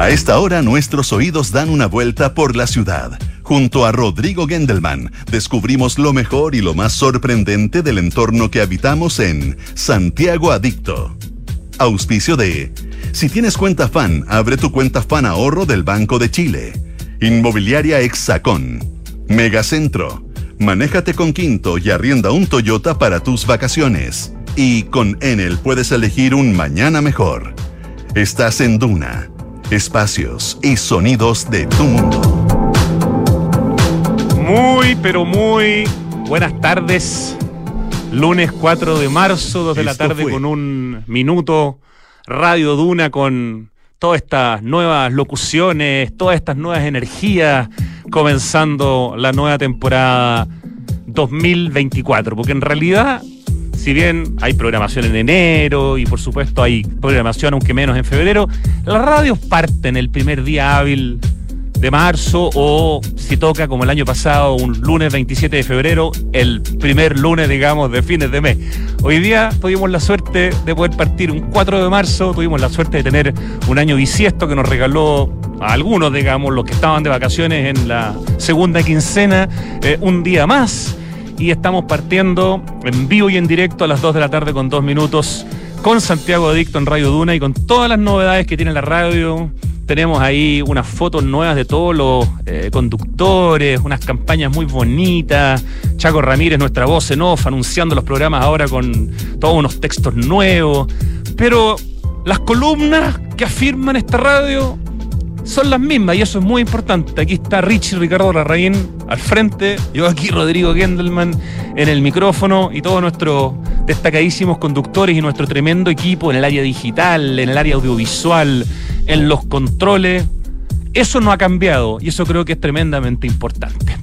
A esta hora nuestros oídos dan una vuelta por la ciudad. Junto a Rodrigo Gendelman descubrimos lo mejor y lo más sorprendente del entorno que habitamos en Santiago Adicto. Auspicio de: si tienes cuenta FAN, abre tu cuenta FAN Ahorro del Banco de Chile. Inmobiliaria Hexacón. Megacentro. Manéjate con Quinto y arrienda un Toyota para tus vacaciones. Y con Enel puedes elegir un mañana mejor. Estás en Duna. Espacios y sonidos de tu mundo. Muy, pero muy buenas tardes. Lunes 4 de marzo, 2 de la tarde, con un minuto. Radio Duna con todas estas nuevas locuciones, todas estas nuevas energías, comenzando la nueva temporada 2024. Porque en realidad, si bien hay programación en enero y por supuesto hay programación aunque menos en febrero, las radios parten el primer día hábil de marzo, o si toca como el año pasado un lunes 27 de febrero, el primer lunes, digamos, de fines de mes. Hoy día tuvimos la suerte de poder partir un 4 de marzo, tuvimos la suerte de tener un año bisiesto que nos regaló a algunos, digamos, los que estaban de vacaciones en la segunda quincena, un día más, y estamos partiendo en vivo y en directo a las 2 de la tarde con 2 minutos con Santiago Adicto en Radio Duna y con todas las novedades que tiene la radio. Tenemos ahí unas fotos nuevas de todos los conductores, unas campañas muy bonitas. Chaco Ramírez, nuestra voz en off, anunciando los programas ahora con todos unos textos nuevos. Pero las columnas que afirman esta radio son las mismas y eso es muy importante. Aquí está Richie Ricardo Larraín al frente, yo aquí Rodrigo Gendelman en el micrófono y todos nuestros destacadísimos conductores y nuestro tremendo equipo en el área digital, en el área audiovisual, en los controles. Eso no ha cambiado y eso creo que es tremendamente importante.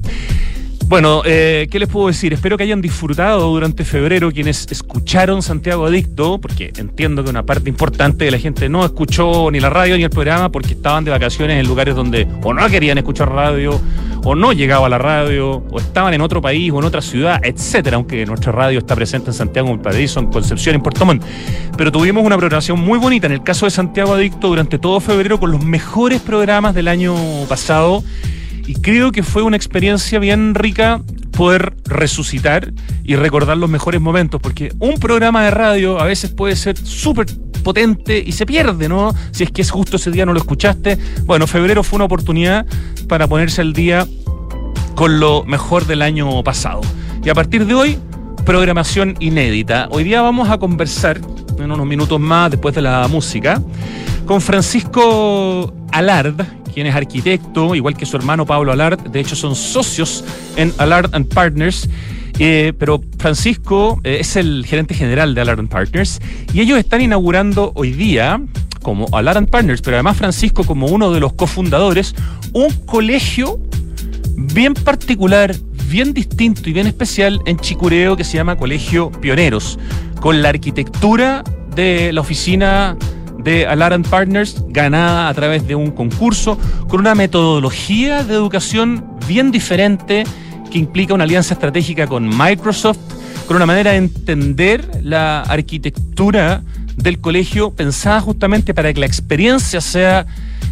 Bueno, ¿qué les puedo decir? Espero que hayan disfrutado durante febrero quienes escucharon Santiago Adicto, porque entiendo que una parte importante de la gente no escuchó ni la radio ni el programa porque estaban de vacaciones en lugares donde o no querían escuchar radio, o no llegaba a la radio, o estaban en otro país o en otra ciudad, etcétera, aunque nuestra radio está presente en Santiago, en Valparaíso, en Concepción, en Puerto Montt. Pero tuvimos una programación muy bonita en el caso de Santiago Adicto durante todo febrero con los mejores programas del año pasado. Y creo que fue una experiencia bien rica poder resucitar y recordar los mejores momentos, porque un programa de radio a veces puede ser súper potente y se pierde, ¿no? Si es que es justo ese día no lo escuchaste. Bueno, febrero fue una oportunidad para ponerse al día con lo mejor del año pasado. Y a partir de hoy, programación inédita. Hoy día vamos a conversar, en unos minutos más, después de la música, con Francisco Alard, quien es arquitecto, igual que su hermano Pablo Alard. De hecho son socios en Alard & Partners, pero Francisco es el gerente general de Alard & Partners y ellos están inaugurando hoy día, como Alard & Partners, pero además Francisco como uno de los cofundadores, un colegio bien particular, bien distinto y bien especial en Chicureo que se llama Colegio Pioneros, con la arquitectura de la oficina de Alard & Partners, ganada a través de un concurso, con una metodología de educación bien diferente que implica una alianza estratégica con Microsoft, con una manera de entender la arquitectura del colegio pensada justamente para que la experiencia sea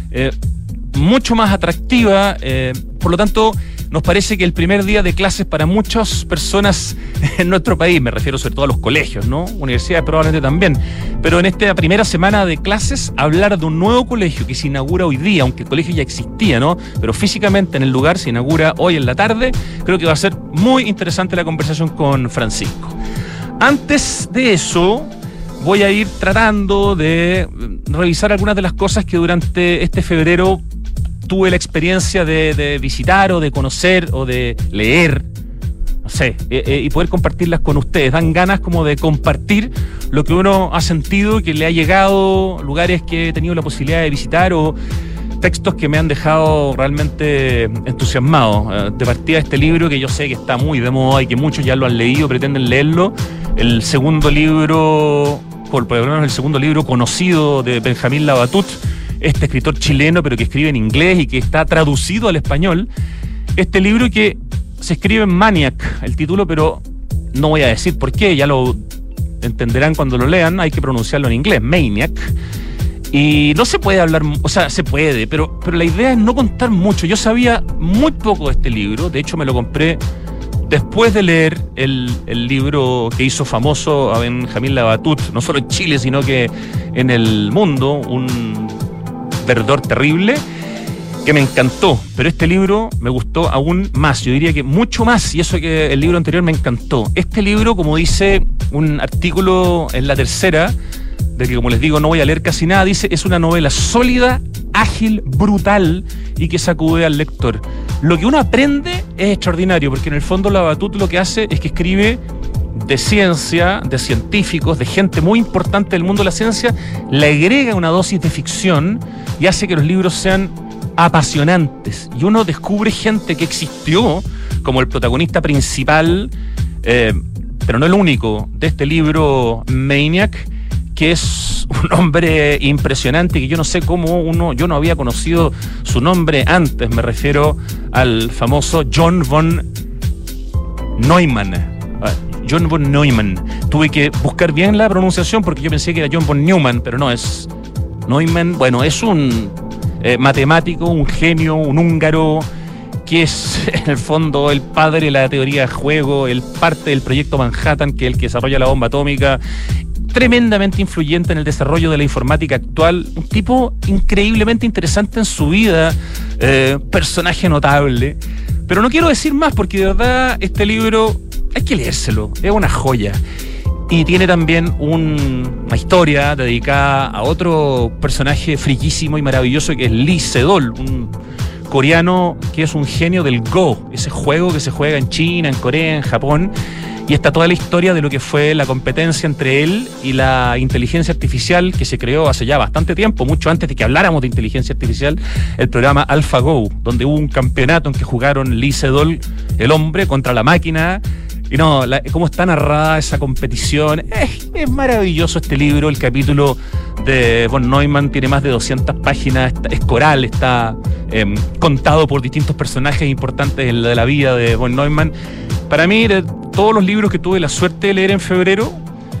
mucho más atractiva. Por lo tanto, nos parece que el primer día de clases para muchas personas en nuestro país, me refiero sobre todo a los colegios, ¿no? Universidades probablemente también, pero en esta primera semana de clases, hablar de un nuevo colegio que se inaugura hoy día, aunque el colegio ya existía, ¿no? Pero físicamente en el lugar se inaugura hoy en la tarde, creo que va a ser muy interesante la conversación con Francisco. Antes de eso, voy a ir tratando de revisar algunas de las cosas que durante este febrero tuve la experiencia de visitar o de conocer o de leer, no sé, y poder compartirlas con ustedes. Dan ganas como de compartir lo que uno ha sentido, que le ha llegado, lugares que he tenido la posibilidad de visitar o textos que me han dejado realmente entusiasmado. De partida este libro que yo sé que está muy de moda y que muchos ya lo han leído, pretenden leerlo, el segundo libro, por lo menos el segundo libro conocido de Benjamín Labatut, este escritor chileno pero que escribe en inglés y que está traducido al español. Este libro que se escribe en Maniac, el título, pero no voy a decir por qué, ya lo entenderán cuando lo lean, hay que pronunciarlo en inglés, Maniac. Y no se puede hablar, o sea, se puede, pero la idea es no contar mucho. Yo sabía muy poco de este libro, de hecho me lo compré después de leer el libro que hizo famoso a Benjamín Labatut, no solo en Chile, sino que en el mundo, un verdor terrible, que me encantó, pero este libro me gustó aún más, yo diría que mucho más, y eso que el libro anterior me encantó. Este libro, como dice un artículo en La Tercera, de que, como les digo, no voy a leer casi nada, dice, es una novela sólida, ágil, brutal y que sacude al lector. Lo que uno aprende es extraordinario, porque en el fondo Labatut lo que hace es que escribe de ciencia, de científicos, de gente muy importante del mundo de la ciencia, le agrega una dosis de ficción y hace que los libros sean apasionantes. Y uno descubre gente que existió, como el protagonista principal, pero no el único, de este libro Maniac, que es un hombre impresionante, que yo no sé cómo yo no había conocido su nombre antes, me refiero al famoso John von Neumann. John von Neumann. Tuve que buscar bien la pronunciación porque yo pensé que era John von Neumann, pero no, es Neumann. Bueno, es un matemático, un genio, un húngaro, que es en el fondo el padre de la teoría de juego, el parte del proyecto Manhattan, que es el que desarrolla la bomba atómica, tremendamente influyente en el desarrollo de la informática actual, un tipo increíblemente interesante en su vida, personaje notable, pero no quiero decir más porque de verdad este libro hay que leérselo, es una joya. Y tiene también una historia dedicada a otro personaje friquísimo y maravilloso que es Lee Sedol, un coreano que es un genio del Go, ese juego que se juega en China, en Corea, en Japón. Y está toda la historia de lo que fue la competencia entre él y la inteligencia artificial que se creó hace ya bastante tiempo, mucho antes de que habláramos de inteligencia artificial, el programa AlphaGo, donde hubo un campeonato en que jugaron Lee Sedol, el hombre, contra la máquina. Y no, cómo está narrada esa competición. Es maravilloso este libro. El capítulo de von Neumann tiene más de 200 páginas, es coral, está contado por distintos personajes importantes de la vida de von Neumann. Para mí, de todos los libros que tuve la suerte de leer en febrero,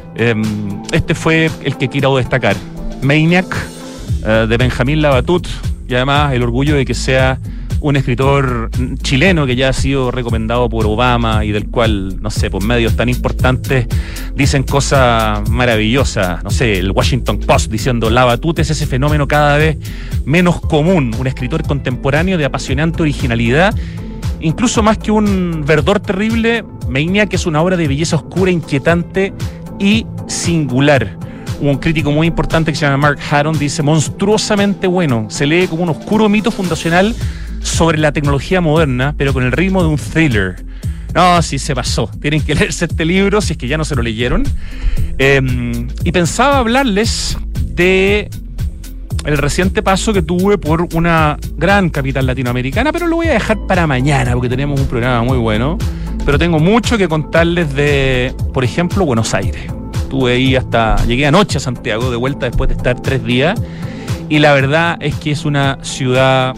este fue el que quiero destacar. Maniac, de Benjamín Labatut, y además el orgullo de que sea un escritor chileno que ya ha sido recomendado por Obama y del cual, no sé, por medios tan importantes dicen cosas maravillosas. No sé, el Washington Post diciendo Labatut es ese fenómeno cada vez menos común, un escritor contemporáneo de apasionante originalidad, incluso más que un verdor terrible. Maniac es una obra de belleza oscura, inquietante y singular. Un crítico muy importante que se llama Mark Haddon dice monstruosamente bueno, se lee como un oscuro mito fundacional sobre la tecnología moderna, pero con el ritmo de un thriller. No, sí se pasó. Tienen que leerse este libro si es que ya no se lo leyeron. Y pensaba hablarles de el reciente paso que tuve por una gran capital latinoamericana, pero lo voy a dejar para mañana porque tenemos un programa muy bueno. Pero tengo mucho que contarles de, por ejemplo, Buenos Aires. Estuve ahí llegué anoche a Santiago de vuelta después de estar 3 días y la verdad es que es una ciudad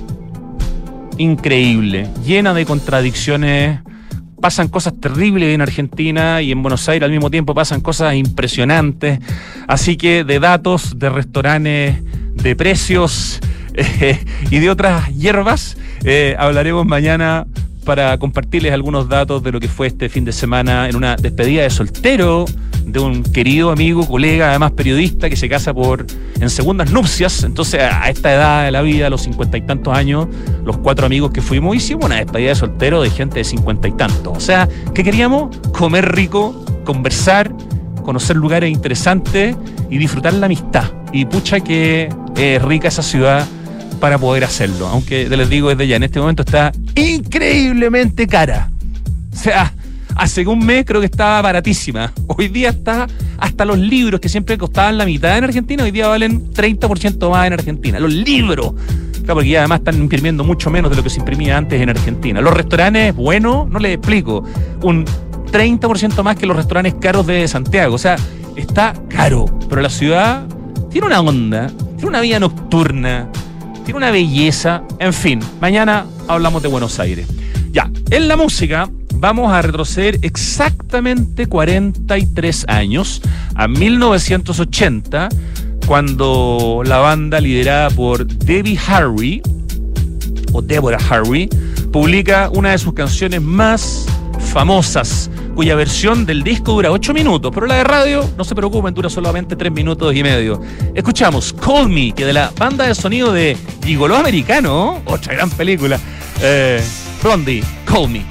increíble, llena de contradicciones. Pasan cosas terribles en Argentina y en Buenos Aires al mismo tiempo pasan cosas impresionantes. Así que de datos, de restaurantes, de precios y de otras hierbas, hablaremos mañana para compartirles algunos datos de lo que fue este fin de semana en una despedida de soltero de un querido amigo, colega, además periodista, que se casa en segundas nupcias. Entonces, a esta edad de la vida, a los 50 y tantos años, los 4 amigos que fuimos, hicimos una despedida de soltero de gente de 50 y tantos. O sea, ¿qué queríamos? Comer rico, conversar, conocer lugares interesantes y disfrutar la amistad. Y pucha que es rica esa ciudad para poder hacerlo. Aunque, les digo desde ya, en este momento está increíblemente cara. O sea, hace un mes creo que estaba baratísima. Hoy día está hasta los libros que siempre costaban la mitad en Argentina, hoy día valen 30% más en Argentina. Los libros. Claro, porque ya además están imprimiendo mucho menos de lo que se imprimía antes en Argentina. Los restaurantes, bueno, no les explico. Un 30% más que los restaurantes caros de Santiago. O sea, está caro. Pero la ciudad tiene una onda, tiene una vida nocturna, tiene una belleza. En fin, mañana hablamos de Buenos Aires. Ya, en la música vamos a retroceder exactamente 43 años, a 1980, cuando la banda liderada por Debbie Harry, o Deborah Harry, publica una de sus canciones más famosas, cuya versión del disco dura 8 minutos, pero la de radio, no se preocupen, dura solamente 3 minutos y medio. Escuchamos Call Me, que de la banda de sonido de Gigoló Americano, otra gran película, Blondie, Call Me.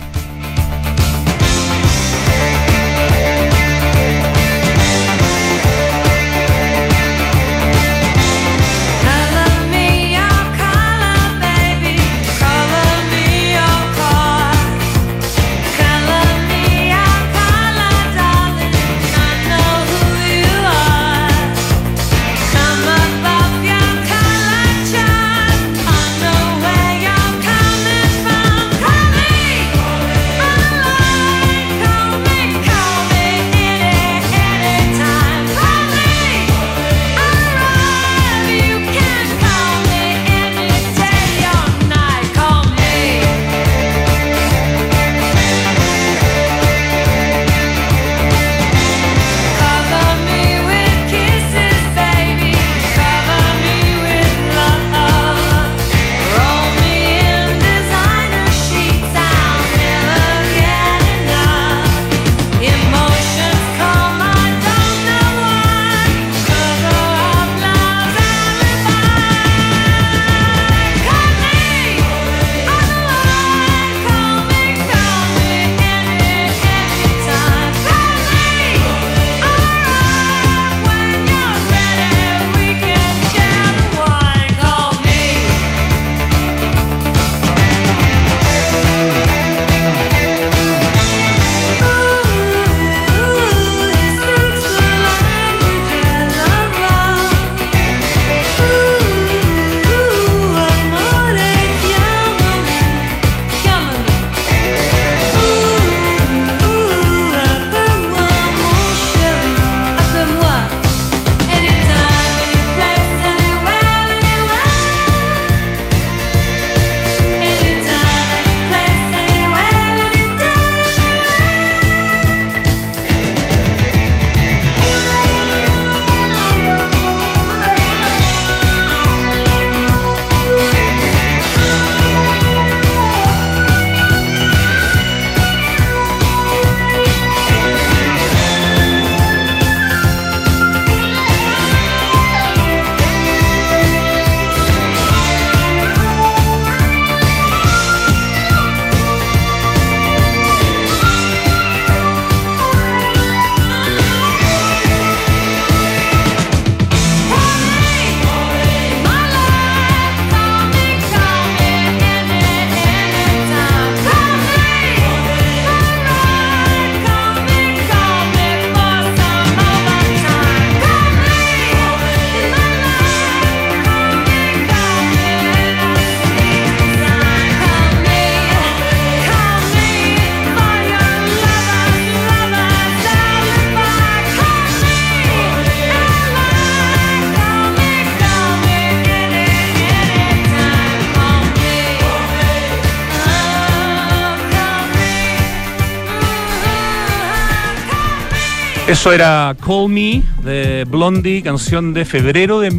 Eso era Call Me de Blondie, canción de febrero de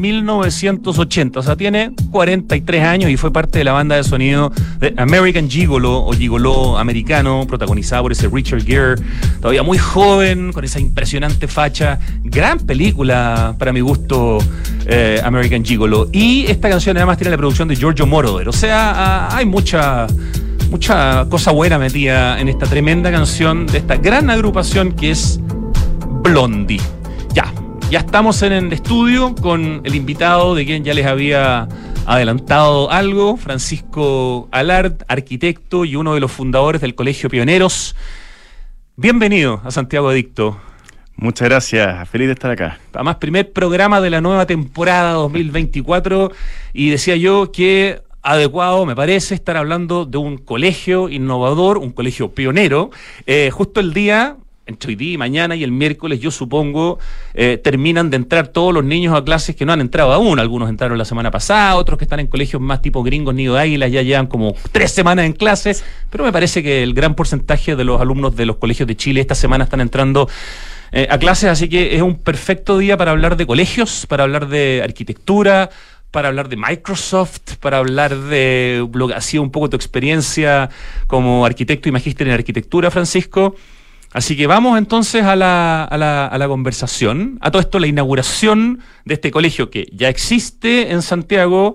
1980. O sea, tiene 43 años y fue parte de la banda de sonido de American Gigolo o Gigoló americano, protagonizada por ese Richard Gere, todavía muy joven, con esa impresionante facha. Gran película, para mi gusto, American Gigolo. Y esta canción además tiene la producción de Giorgio Moroder. O sea, hay mucha cosa buena metida en esta tremenda canción de esta gran agrupación que es Blondie. Ya estamos en el estudio con el invitado de quien ya les había adelantado algo, Francisco Alard, arquitecto y uno de los fundadores del Colegio Pioneros. Bienvenido a Santiago Adicto. Muchas gracias, feliz de estar acá. Además, primer programa de la nueva temporada 2024 y decía yo que adecuado, me parece, estar hablando de un colegio innovador, un colegio pionero, justo el día entre hoy día y mañana y el miércoles, yo supongo, terminan de entrar todos los niños a clases que no han entrado aún. Algunos entraron la semana pasada, otros que están en colegios más tipo gringos, Nido de Águilas, ya llevan como 3 semanas en clases, pero me parece que el gran porcentaje de los alumnos de los colegios de Chile esta semana están entrando a clases, así que es un perfecto día para hablar de colegios, para hablar de arquitectura, para hablar de Microsoft, para hablar de lo que ha sido un poco tu experiencia como arquitecto y magíster en arquitectura, Francisco. Así que vamos entonces a la conversación. A todo esto, la inauguración de este colegio que ya existe en Santiago,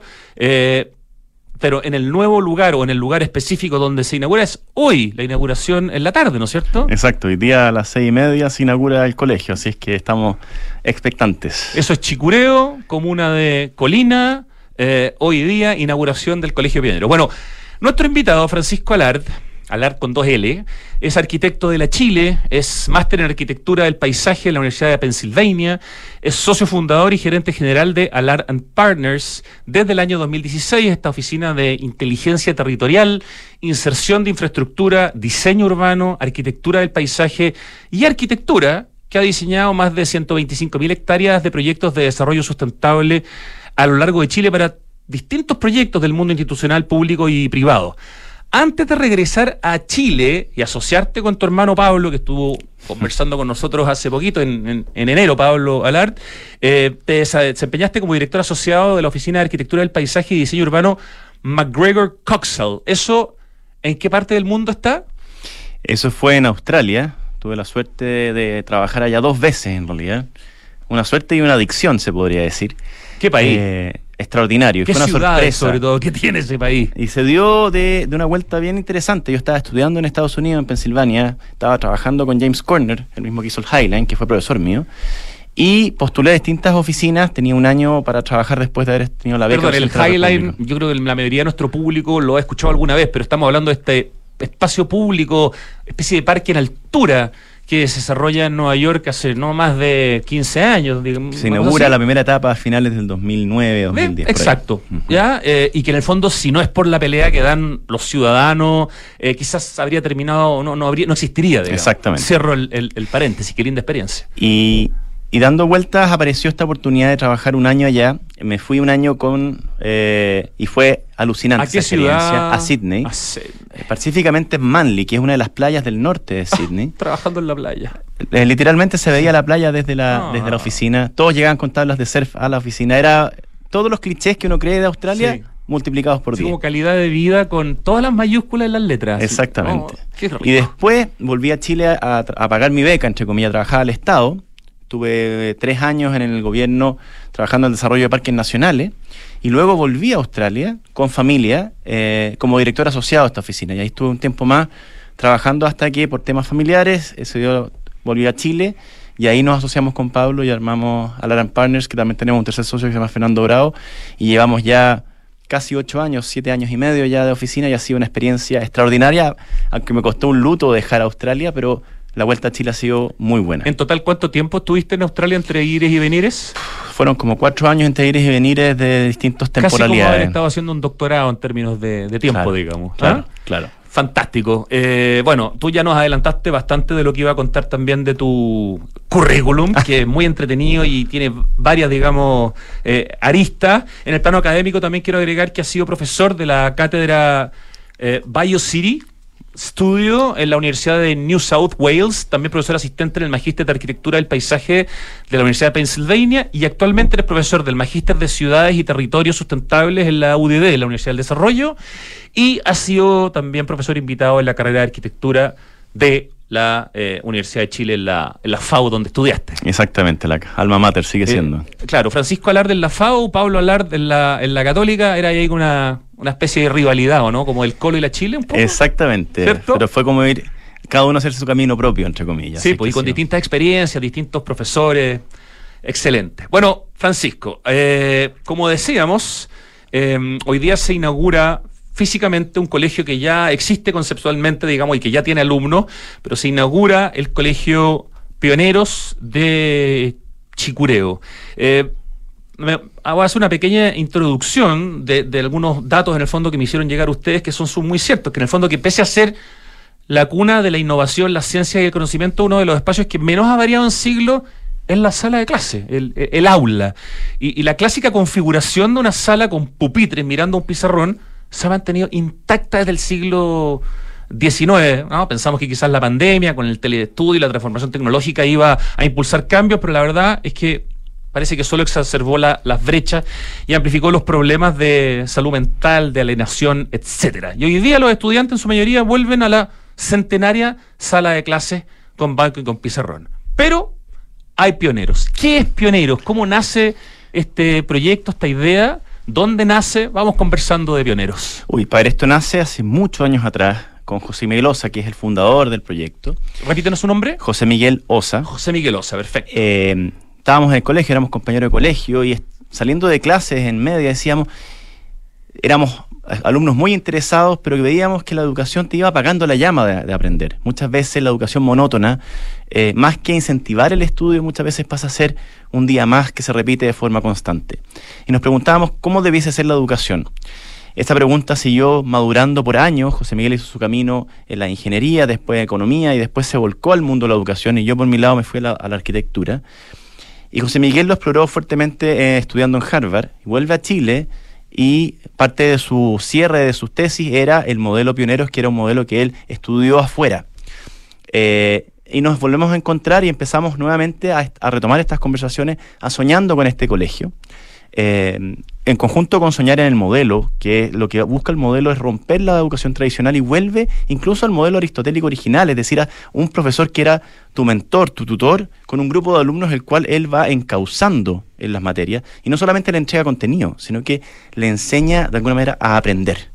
pero en el nuevo lugar o en el lugar específico donde se inaugura es hoy, la inauguración en la tarde, ¿no es cierto? Exacto, hoy día a las 6:30 se inaugura el colegio, así es que estamos expectantes. Eso es Chicureo, comuna de Colina, hoy día inauguración del Colegio Pionero. Bueno, nuestro invitado, Francisco Alard con 2L, es arquitecto de la Chile, es máster en arquitectura del paisaje en la Universidad de Pensilvania, es socio fundador y gerente general de Alard & Partners desde el año 2016, esta oficina de inteligencia territorial, inserción de infraestructura, diseño urbano, arquitectura del paisaje y arquitectura, que ha diseñado más de 125.000 hectáreas de proyectos de desarrollo sustentable a lo largo de Chile para distintos proyectos del mundo institucional, público y privado. Antes de regresar a Chile y asociarte con tu hermano Pablo, que estuvo conversando con nosotros hace poquito, en enero, Pablo Alard, te desempeñaste como director asociado de la Oficina de Arquitectura del Paisaje y Diseño Urbano MacGregor Coxell. ¿Eso en qué parte del mundo está? Eso fue en Australia. Tuve la suerte de trabajar allá 2 veces, en realidad. Una suerte y una adicción, se podría decir. ¿Qué país? Extraordinario. ¿Qué fue una ciudades, sorpresa, sobre todo? ¿Qué tiene ese país? Y se dio de una vuelta bien interesante. Yo estaba estudiando en Estados Unidos, en Pensilvania. Estaba trabajando con James Corner, el mismo que hizo el Highline, que fue profesor mío. Y postulé a distintas oficinas. Tenía un año para trabajar después de haber tenido la beca. Perdón, el Highline, yo creo que la mayoría de nuestro público lo ha escuchado alguna vez, pero estamos hablando de este espacio público, especie de parque en altura, que se desarrolla en Nueva York hace no más de 15 años. Digamos, se inaugura la primera etapa a finales del 2009, 2010. Exacto. ¿Ya? Y que en el fondo, si no es por la pelea que dan los ciudadanos, quizás habría terminado, no existiría. Digamos. Exactamente. Cierro el paréntesis, qué linda experiencia. Y dando vueltas apareció esta oportunidad de trabajar un año allá. Me fui un año y fue alucinante. ¿A qué esa experiencia. ciudad? A Sydney. Específicamente en Manly, que es una de las playas del norte de Sydney. Trabajando en la playa. Literalmente se veía la playa desde la oficina. Todos llegaban con tablas de surf a la oficina. Era todos los clichés que uno cree de Australia, sí, multiplicados por 10. Como calidad de vida con todas las mayúsculas en las letras. Exactamente. Qué rico. Y después volví a Chile a pagar mi beca, entre comillas, trabajaba al Estado. Tuve 3 años en el gobierno trabajando en el desarrollo de parques nacionales y luego volví a Australia con familia como director asociado a esta oficina. Y ahí estuve un tiempo más trabajando hasta que por temas familiares volví a Chile y ahí nos asociamos con Pablo y armamos Alard & Partners, que también tenemos un tercer socio que se llama Fernando Bravo, y llevamos ya casi 8 años, 7 años y medio ya de oficina y ha sido una experiencia extraordinaria, aunque me costó un luto dejar Australia, pero la vuelta a Chile ha sido muy buena. ¿En total cuánto tiempo estuviste en Australia entre ires y venires? Fueron como 4 años entre ires y venires de distintas temporalidades. Casi como haber estado haciendo un doctorado en términos de tiempo, claro, digamos. Claro. Fantástico. Bueno, tú ya nos adelantaste bastante de lo que iba a contar también de tu currículum, que es muy entretenido y tiene varias, digamos, aristas. En el plano académico también quiero agregar que has sido profesor de la cátedra BioCity Studio en la Universidad de New South Wales, también profesor asistente en el Magíster de Arquitectura del Paisaje de la Universidad de Pensilvania y actualmente eres profesor del Magíster de Ciudades y Territorios Sustentables en la UDD, la Universidad del Desarrollo, y has sido también profesor invitado en la carrera de Arquitectura de la Universidad de Chile en la FAU, donde estudiaste. Exactamente, la alma mater sigue siendo. Claro, Francisco Alard en la FAU, Pablo Alard en la Católica, era ahí una especie de rivalidad, ¿o no? Como el Colo y la Chile, un poco. Exactamente, ¿cierto? Pero fue como ir cada uno a hacer su camino propio, entre comillas. Sí, pues, y con distintas experiencias, distintos profesores, excelente. Bueno, Francisco, como decíamos, hoy día se inaugura físicamente un colegio que ya existe conceptualmente, digamos, y que ya tiene alumnos, pero se inaugura el Colegio Pioneros de Chicureo. Voy a hacer una pequeña introducción de algunos datos en el fondo que me hicieron llegar ustedes, que son muy ciertos, que en el fondo, que pese a ser la cuna de la innovación, la ciencia y el conocimiento, uno de los espacios que menos ha variado en siglos es la sala de clase, el aula. Y la clásica configuración de una sala con pupitres mirando un pizarrón se ha mantenido intacta desde el siglo XIX, ¿no? Pensamos que quizás la pandemia con el teleestudio y la transformación tecnológica iba a impulsar cambios, pero la verdad es que parece que solo exacerbó las brechas y amplificó los problemas de salud mental, de alienación, etcétera. Y hoy día los estudiantes en su mayoría vuelven a la centenaria sala de clases con banco y con pizarrón. Pero hay pioneros. ¿Qué es Pioneros? ¿Cómo nace este proyecto, esta idea? ¿Dónde nace? Vamos conversando de Pioneros. Padre, esto nace hace muchos años atrás con José Miguel Osa, que es el fundador del proyecto. Repítenos su nombre. José Miguel Osa. José Miguel Osa, perfecto. Estábamos en el colegio, éramos compañeros de colegio y saliendo de clases en media éramos alumnos muy interesados, pero que veíamos que la educación te iba apagando la llama de aprender. Muchas veces la educación monótona, más que incentivar el estudio, muchas veces pasa a ser un día más que se repite de forma constante. Y nos preguntábamos cómo debiese ser la educación. Esta pregunta siguió madurando por años. José Miguel hizo su camino en la ingeniería, después en economía y después se volcó al mundo de la educación y yo por mi lado me fui a la arquitectura. Y José Miguel lo exploró fuertemente estudiando en Harvard, vuelve a Chile y parte de su cierre de sus tesis era el modelo Pioneros, que era un modelo que él estudió afuera. Y nos volvemos a encontrar y empezamos nuevamente a retomar estas conversaciones, a soñando con este colegio. En conjunto con soñar en el modelo, que lo que busca el modelo es romper la educación tradicional y vuelve incluso al modelo aristotélico original, es decir, a un profesor que era tu mentor, tu tutor, con un grupo de alumnos el cual él va encauzando en las materias, y no solamente le entrega contenido, sino que le enseña de alguna manera a aprender.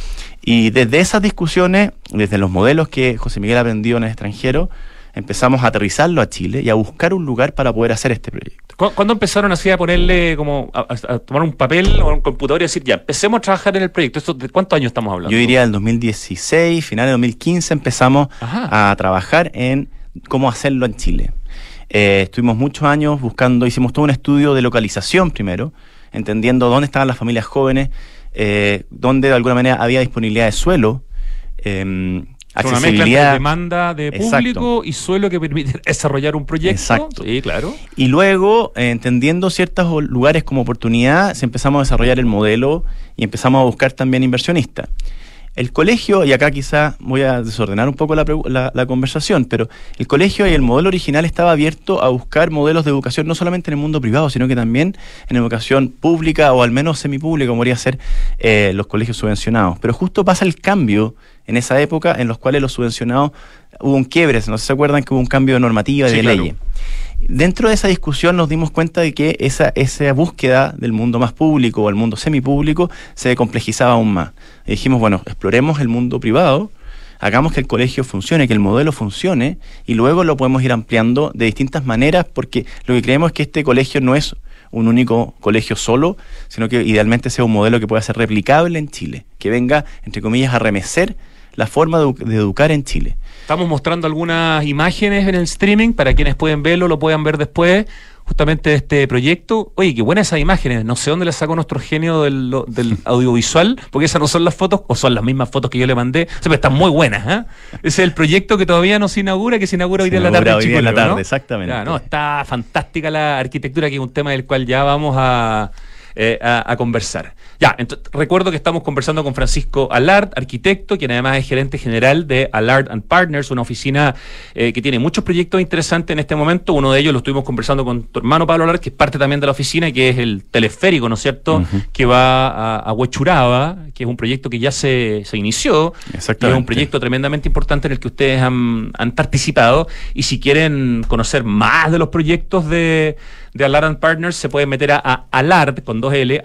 Y desde esas discusiones, desde los modelos que José Miguel aprendió en el extranjero, empezamos a aterrizarlo a Chile y a buscar un lugar para poder hacer este proyecto. ¿Cuándo empezaron así a ponerle como a tomar un papel o un computador y decir, ya, empecemos a trabajar en el proyecto? ¿Esto de cuántos años estamos hablando? Yo diría del 2016, finales de 2015 empezamos a trabajar en cómo hacerlo en Chile. Estuvimos muchos años buscando, hicimos todo un estudio de localización primero, entendiendo dónde estaban las familias jóvenes, dónde de alguna manera había disponibilidad de suelo, accesibilidad, una mezcla entre demanda de público. Exacto. Y suelo que permite desarrollar un proyecto. Exacto. Sí, claro. Y luego, entendiendo ciertos lugares como oportunidad, se empezamos a desarrollar el modelo y empezamos a buscar también inversionistas. El colegio, y acá quizá voy a desordenar un poco la conversación, pero el colegio y el modelo original estaba abierto a buscar modelos de educación no solamente en el mundo privado, sino que también en educación pública o al menos semipública, como podría ser los colegios subvencionados. Pero justo pasa el cambio en esa época en los cuales los subvencionados hubo un quiebre, no sé si se acuerdan que hubo un cambio de normativa y de leyes. Dentro de esa discusión nos dimos cuenta de que esa búsqueda del mundo más público o el mundo semipúblico se complejizaba aún más. Y dijimos, bueno, exploremos el mundo privado, hagamos que el colegio funcione, que el modelo funcione, y luego lo podemos ir ampliando de distintas maneras, porque lo que creemos es que este colegio no es un único colegio solo, sino que idealmente sea un modelo que pueda ser replicable en Chile, que venga, entre comillas, a remecer la forma de educar en Chile. Estamos mostrando algunas imágenes en el streaming, para quienes pueden verlo, lo puedan ver después, justamente de este proyecto. Oye, qué buenas esas imágenes, no sé dónde las sacó nuestro genio del audiovisual, porque esas no son las fotos, o son las mismas fotos que yo le mandé, pero están muy buenas, ¿eh? Ese es el proyecto que todavía no se inaugura, que se inaugura hoy día en la tarde. Hoy día en la tarde, ¿no? Exactamente. Ya, no, está fantástica la arquitectura, que es un tema del cual ya vamos a conversar. Ya, entonces, recuerdo que estamos conversando con Francisco Allard, arquitecto, quien además es gerente general de Allard & Partners, una oficina que tiene muchos proyectos interesantes en este momento. Uno de ellos lo estuvimos conversando con tu hermano Pablo Allard, que es parte también de la oficina, que es el teleférico, ¿no es cierto?, que va a Huechuraba, que es un proyecto que ya se inició. Exactamente. Y es un proyecto tremendamente importante en el que ustedes han participado. Y si quieren conocer más de los proyectos de Allard & Partners, se pueden meter a Allard, con 2L,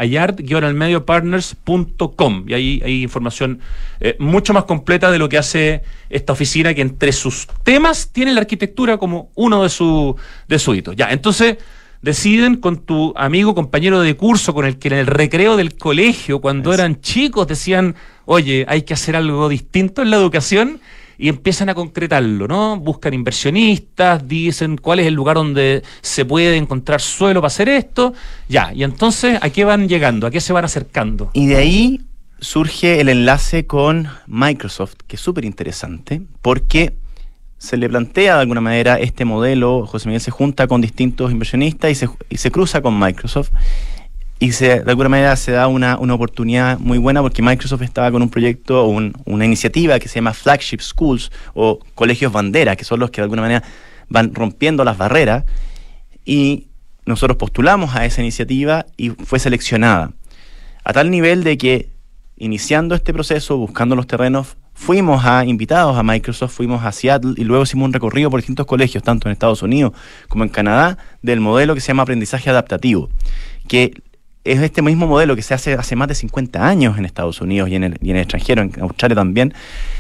allard-partners.com, y ahí hay información mucho más completa de lo que hace esta oficina, que entre sus temas tiene la arquitectura como uno de sus hitos. Ya, entonces deciden con tu amigo, compañero de curso, con el que en el recreo del colegio, cuando eran chicos, decían, oye, hay que hacer algo distinto en la educación, y empiezan a concretarlo, ¿no? Buscan inversionistas, dicen cuál es el lugar donde se puede encontrar suelo para hacer esto, ya, y entonces, ¿a qué van llegando? ¿A qué se van acercando? Y de ahí surge el enlace con Microsoft, que es súper interesante, porque se le plantea de alguna manera este modelo. José Miguel se junta con distintos inversionistas y se cruza con Microsoft, y de alguna manera se da una oportunidad muy buena, porque Microsoft estaba con un proyecto o una iniciativa que se llama Flagship Schools, o colegios bandera, que son los que de alguna manera van rompiendo las barreras, y nosotros postulamos a esa iniciativa y fue seleccionada. A tal nivel de que, iniciando este proceso, buscando los terrenos, fuimos invitados a Microsoft, fuimos a Seattle y luego hicimos un recorrido por distintos colegios, tanto en Estados Unidos como en Canadá, del modelo que se llama aprendizaje adaptativo, que es este mismo modelo que se hace más de 50 años en Estados Unidos y en el extranjero, en Australia también,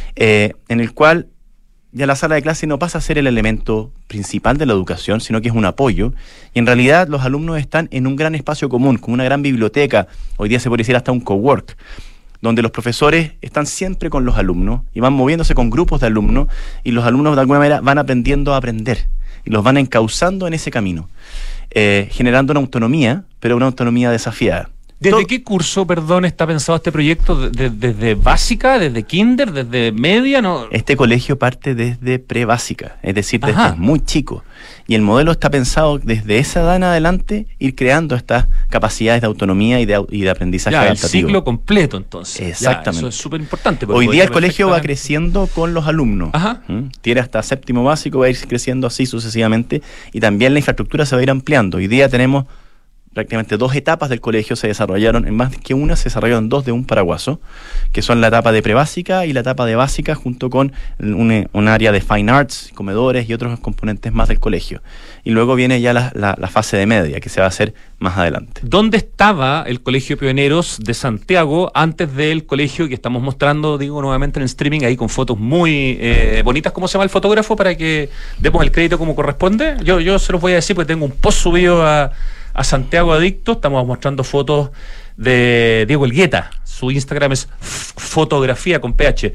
en el cual ya la sala de clase no pasa a ser el elemento principal de la educación, sino que es un apoyo, y en realidad los alumnos están en un gran espacio común, como una gran biblioteca, hoy día se podría decir hasta un cowork, donde los profesores están siempre con los alumnos y van moviéndose con grupos de alumnos, y los alumnos de alguna manera van aprendiendo a aprender y los van encauzando en ese camino, generando una autonomía, pero una autonomía desafiada. ¿Desde qué curso, perdón, está pensado este proyecto? ¿Desde básica, desde kinder, desde media? ¿No? Este colegio parte desde pre-básica, es decir, desde muy chico. Y el modelo está pensado desde esa edad en adelante, ir creando estas capacidades de autonomía y de aprendizaje adaptativo. El ciclo completo, entonces. Exactamente. Eso es súper importante. Hoy día el colegio va creciendo con los alumnos. Tiene hasta séptimo básico, va a ir creciendo así sucesivamente, y también la infraestructura se va a ir ampliando. Hoy día tenemos prácticamente 2 etapas del colegio, se desarrollaron, en más que una, se desarrollaron 2 de un paraguaso, que son la etapa de prebásica y la etapa de básica, junto con un área de fine arts, comedores y otros componentes más del colegio. Y luego viene ya la fase de media, que se va a hacer más adelante. ¿Dónde estaba el Colegio Pioneros de Santiago antes del colegio que estamos mostrando, digo nuevamente en el streaming, ahí con fotos muy bonitas? ¿Cómo se llama el fotógrafo para que demos el crédito como corresponde? Yo se los voy a decir porque tengo un post subido a Santiago Adicto. Estamos mostrando fotos de Diego Elgueta. Su Instagram es fotografía con PH,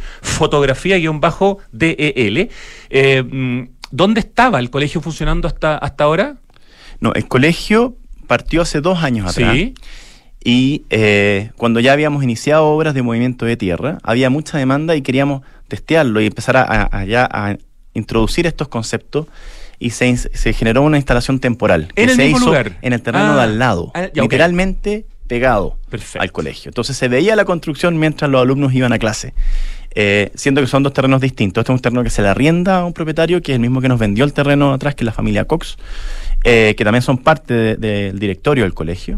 fotografía_DEL. ¿Dónde estaba el colegio funcionando hasta ahora? No, el colegio partió hace 2 años atrás. Sí. Y cuando ya habíamos iniciado obras de movimiento de tierra, había mucha demanda y queríamos testearlo y empezar a introducir estos conceptos. Y se generó una instalación temporal que se hizo lugar, en el terreno de al lado, literalmente pegado al colegio. Entonces se veía la construcción mientras los alumnos iban a clase, siendo que son 2 terrenos distintos. Este es un terreno que se le arrienda a un propietario, que es el mismo que nos vendió el terreno atrás, que es la familia Cox, que también son parte del directorio del colegio,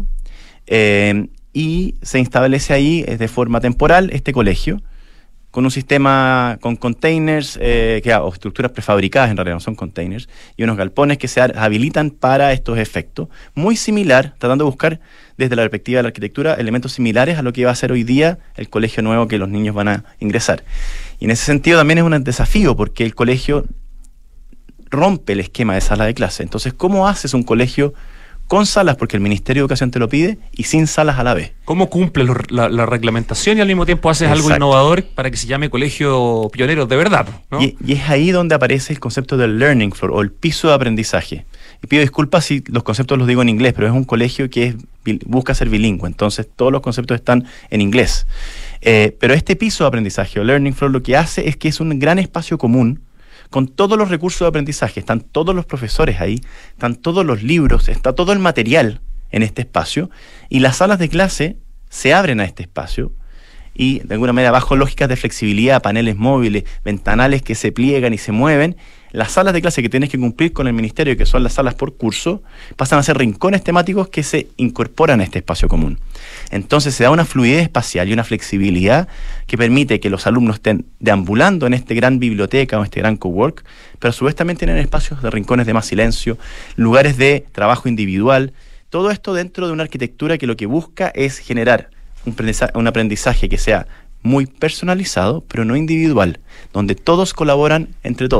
y se establece ahí de forma temporal este colegio, con un sistema con containers, o estructuras prefabricadas, en realidad no son containers, y unos galpones que se habilitan para estos efectos. Muy similar, tratando de buscar desde la perspectiva de la arquitectura elementos similares a lo que va a ser hoy día el colegio nuevo que los niños van a ingresar. Y en ese sentido también es un desafío, porque el colegio rompe el esquema de sala de clase. Entonces, ¿cómo haces un colegio con salas, porque el Ministerio de Educación te lo pide, y sin salas a la vez? ¿Cómo cumple la reglamentación y al mismo tiempo haces algo innovador para que se llame Colegio Pioneros de verdad, ¿no? Y es ahí donde aparece el concepto del learning floor, o el piso de aprendizaje. Y pido disculpas si los conceptos los digo en inglés, pero es un colegio que busca ser bilingüe, entonces todos los conceptos están en inglés. Pero este piso de aprendizaje, o learning floor, lo que hace es que es un gran espacio común, con todos los recursos de aprendizaje. Están todos los profesores ahí, están todos los libros, está todo el material en este espacio, y las salas de clase se abren a este espacio, y de alguna manera, bajo lógicas de flexibilidad, paneles móviles, ventanales que se pliegan y se mueven, las salas de clase que tienes que cumplir con el ministerio, que son las salas por curso, pasan a ser rincones temáticos que se incorporan a este espacio común. Entonces se da una fluidez espacial y una flexibilidad que permite que los alumnos estén deambulando en esta gran biblioteca o este gran cowork, pero a su vez también tienen espacios de rincones de más silencio, lugares de trabajo individual. Todo esto dentro de una arquitectura que lo que busca es generar un aprendizaje que sea muy personalizado, pero no individual, donde todos colaboran entre todos.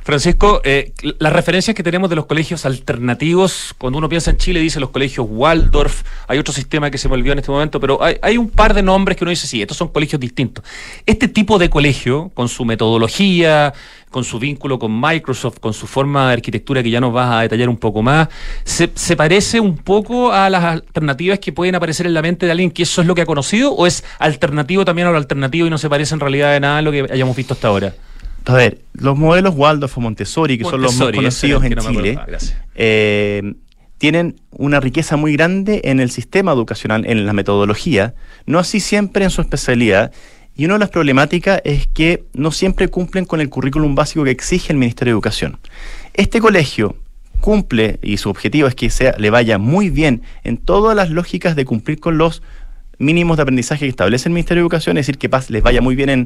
Francisco, las referencias que tenemos de los colegios alternativos, cuando uno piensa en Chile dice los colegios Waldorf, hay otro sistema que se me olvidó en este momento, pero hay un par de nombres que uno dice, sí, estos son colegios distintos. Este tipo de colegio, con su metodología, con su vínculo con Microsoft, con su forma de arquitectura que ya nos vas a detallar un poco más, ¿se parece un poco a las alternativas que pueden aparecer en la mente de alguien que eso es lo que ha conocido, o es alternativo también a lo alternativo y no se parece en realidad de nada a lo que hayamos visto hasta ahora? A ver, los modelos Waldorf o Montessori, que son los más conocidos en Chile, tienen una riqueza muy grande en el sistema educacional, en la metodología, no así siempre en su especialidad, y una de las problemáticas es que no siempre cumplen con el currículum básico que exige el Ministerio de Educación. Este colegio cumple, y su objetivo es que le vaya muy bien en todas las lógicas de cumplir con los mínimos de aprendizaje que establece el Ministerio de Educación, es decir, que les vaya muy bien en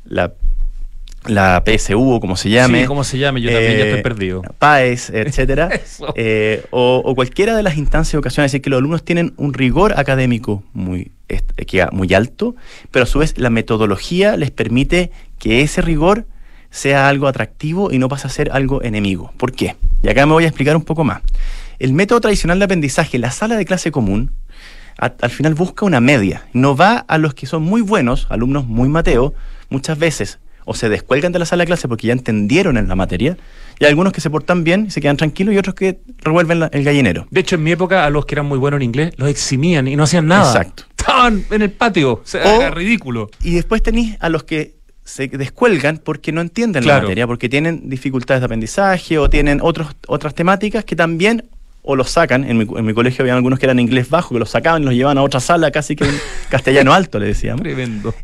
la PSU o como se llame. Sí, como se llame, yo también ya estoy perdido. PAES, etcétera. O cualquiera de las instancias de educación, es decir, que los alumnos tienen un rigor académico muy alto, pero a su vez la metodología les permite que ese rigor sea algo atractivo y no pase a ser algo enemigo. ¿Por qué? Y acá me voy a explicar un poco más. El método tradicional de aprendizaje, la sala de clase común, al final busca una media. No va a los que son muy buenos, alumnos muy mateos, muchas veces o se descuelgan de la sala de clase porque ya entendieron en la materia, y hay algunos que se portan bien y se quedan tranquilos y otros que revuelven el gallinero. De hecho, en mi época, a los que eran muy buenos en inglés, los eximían y no hacían nada. Exacto. Estaban en el patio, o sea, era ridículo. Y después tenéis a los que se descuelgan porque no entienden la materia, porque tienen dificultades de aprendizaje o tienen otras temáticas que también o los sacan. En mi colegio había algunos que eran inglés bajo, que los sacaban y los llevaban a otra sala, casi que en castellano alto, le decíamos. Tremendo.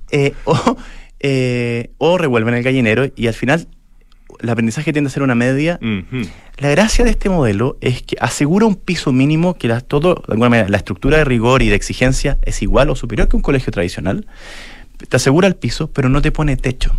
O revuelven el gallinero y al final el aprendizaje tiende a ser una media. Uh-huh. La gracia de este modelo es que asegura un piso mínimo que de alguna manera, la estructura de rigor y de exigencia es igual o superior que un colegio tradicional. Te asegura el piso, pero no te pone techo.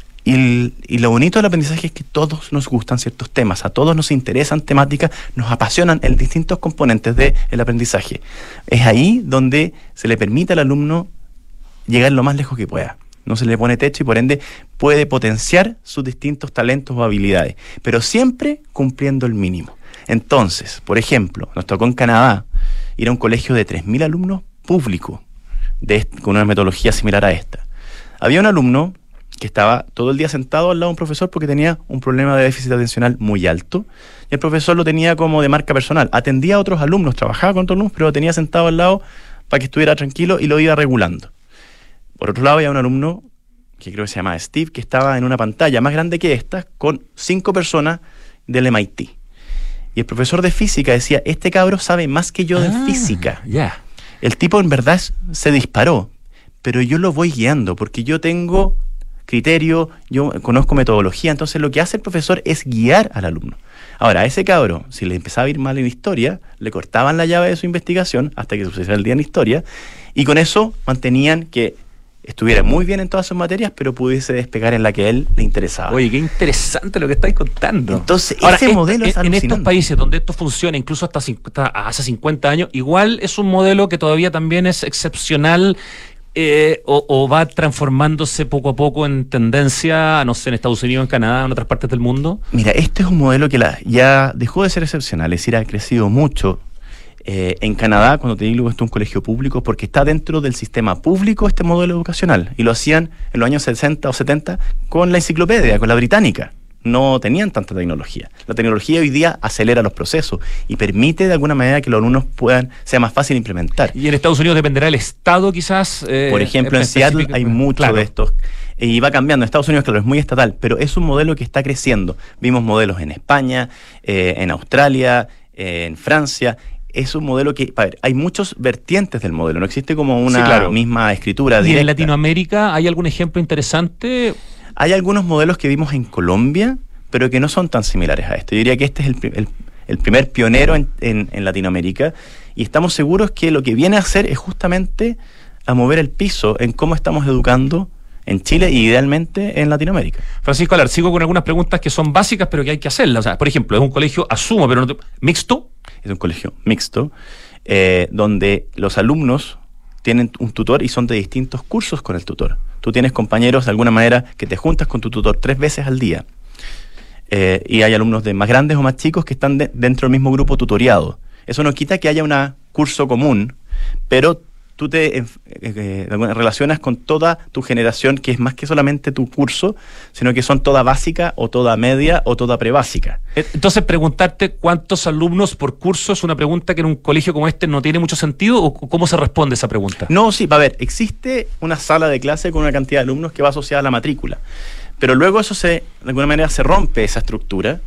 Y lo bonito del aprendizaje es que todos nos gustan ciertos temas, a todos nos interesan temáticas, nos apasionan en distintos componentes del aprendizaje. Es ahí donde se le permite al alumno llegar lo más lejos que pueda. No se le pone techo y por ende puede potenciar sus distintos talentos o habilidades, pero siempre cumpliendo el mínimo. Entonces, por ejemplo, nos tocó en Canadá ir a un colegio de 3.000 alumnos público, con una metodología similar a esta. Había un alumno que estaba todo el día sentado al lado de un profesor porque tenía un problema de déficit atencional muy alto, y el profesor lo tenía como de marca personal. Atendía a otros alumnos, trabajaba con otros alumnos, pero lo tenía sentado al lado para que estuviera tranquilo y lo iba regulando. Por otro lado, había un alumno, que creo que se llamaba Steve, que estaba en una pantalla más grande que esta, con 5 personas del MIT. Y el profesor de física decía, este cabro sabe más que yo de física. Yeah. El tipo en verdad se disparó, pero yo lo voy guiando, porque yo tengo criterio, yo conozco metodología, entonces lo que hace el profesor es guiar al alumno. Ahora, a ese cabro, si le empezaba a ir mal en historia, le cortaban la llave de su investigación hasta que sucediera el día en historia, y con eso mantenían que estuviera muy bien en todas sus materias, pero pudiese despegar en la que a él le interesaba. Oye, qué interesante lo que estáis contando. Entonces, ahora, ese modelo es alucinante. En estos países donde esto funciona, incluso hasta hace 50 años, igual es un modelo que todavía también es excepcional, o va transformándose poco a poco en tendencia, no sé, en Estados Unidos, en Canadá, en otras partes del mundo. Mira, este es un modelo que ya dejó de ser excepcional, es decir, ha crecido mucho. En Canadá, cuando te digo esto es un colegio público, porque está dentro del sistema público este modelo educacional, y lo hacían en los años 60 o 70 con la enciclopedia, con la británica. No tenían tanta tecnología. La tecnología hoy día acelera los procesos y permite de alguna manera que los alumnos sea más fácil implementar. Y en Estados Unidos dependerá del estado quizás. Por ejemplo, en Seattle hay muchos de estos. Y va cambiando. En Estados Unidos, claro, es muy estatal, pero es un modelo que está creciendo. Vimos modelos en España, en Australia, en Francia. Es un modelo que, a ver, hay muchos vertientes del modelo, no existe como una misma escritura directa. ¿Y en Latinoamérica hay algún ejemplo interesante? Hay algunos modelos que vimos en Colombia, pero que no son tan similares a esto. Yo diría que este es el primer pionero en Latinoamérica, y estamos seguros que lo que viene a hacer es justamente a mover el piso en cómo estamos educando en Chile y idealmente en Latinoamérica. Francisco Alar, sigo con algunas preguntas que son básicas, pero que hay que hacerlas. O sea, por ejemplo, es un colegio, asumo, pero ¿mixto? Es un colegio mixto, donde los alumnos tienen un tutor y son de distintos cursos con el tutor. Tú tienes compañeros de alguna manera que te juntas con tu tutor 3 veces al día. Y hay alumnos de más grandes o más chicos que están dentro del mismo grupo tutoriado. Eso no quita que haya un curso común, pero tú te relacionas con toda tu generación, que es más que solamente tu curso, sino que son toda básica o toda media o toda prebásica. Entonces, preguntarte cuántos alumnos por curso es una pregunta que en un colegio como este no tiene mucho sentido, ¿o cómo se responde esa pregunta? No, sí, a ver, existe una sala de clase con una cantidad de alumnos que va asociada a la matrícula, pero luego eso de alguna manera se rompe esa estructura.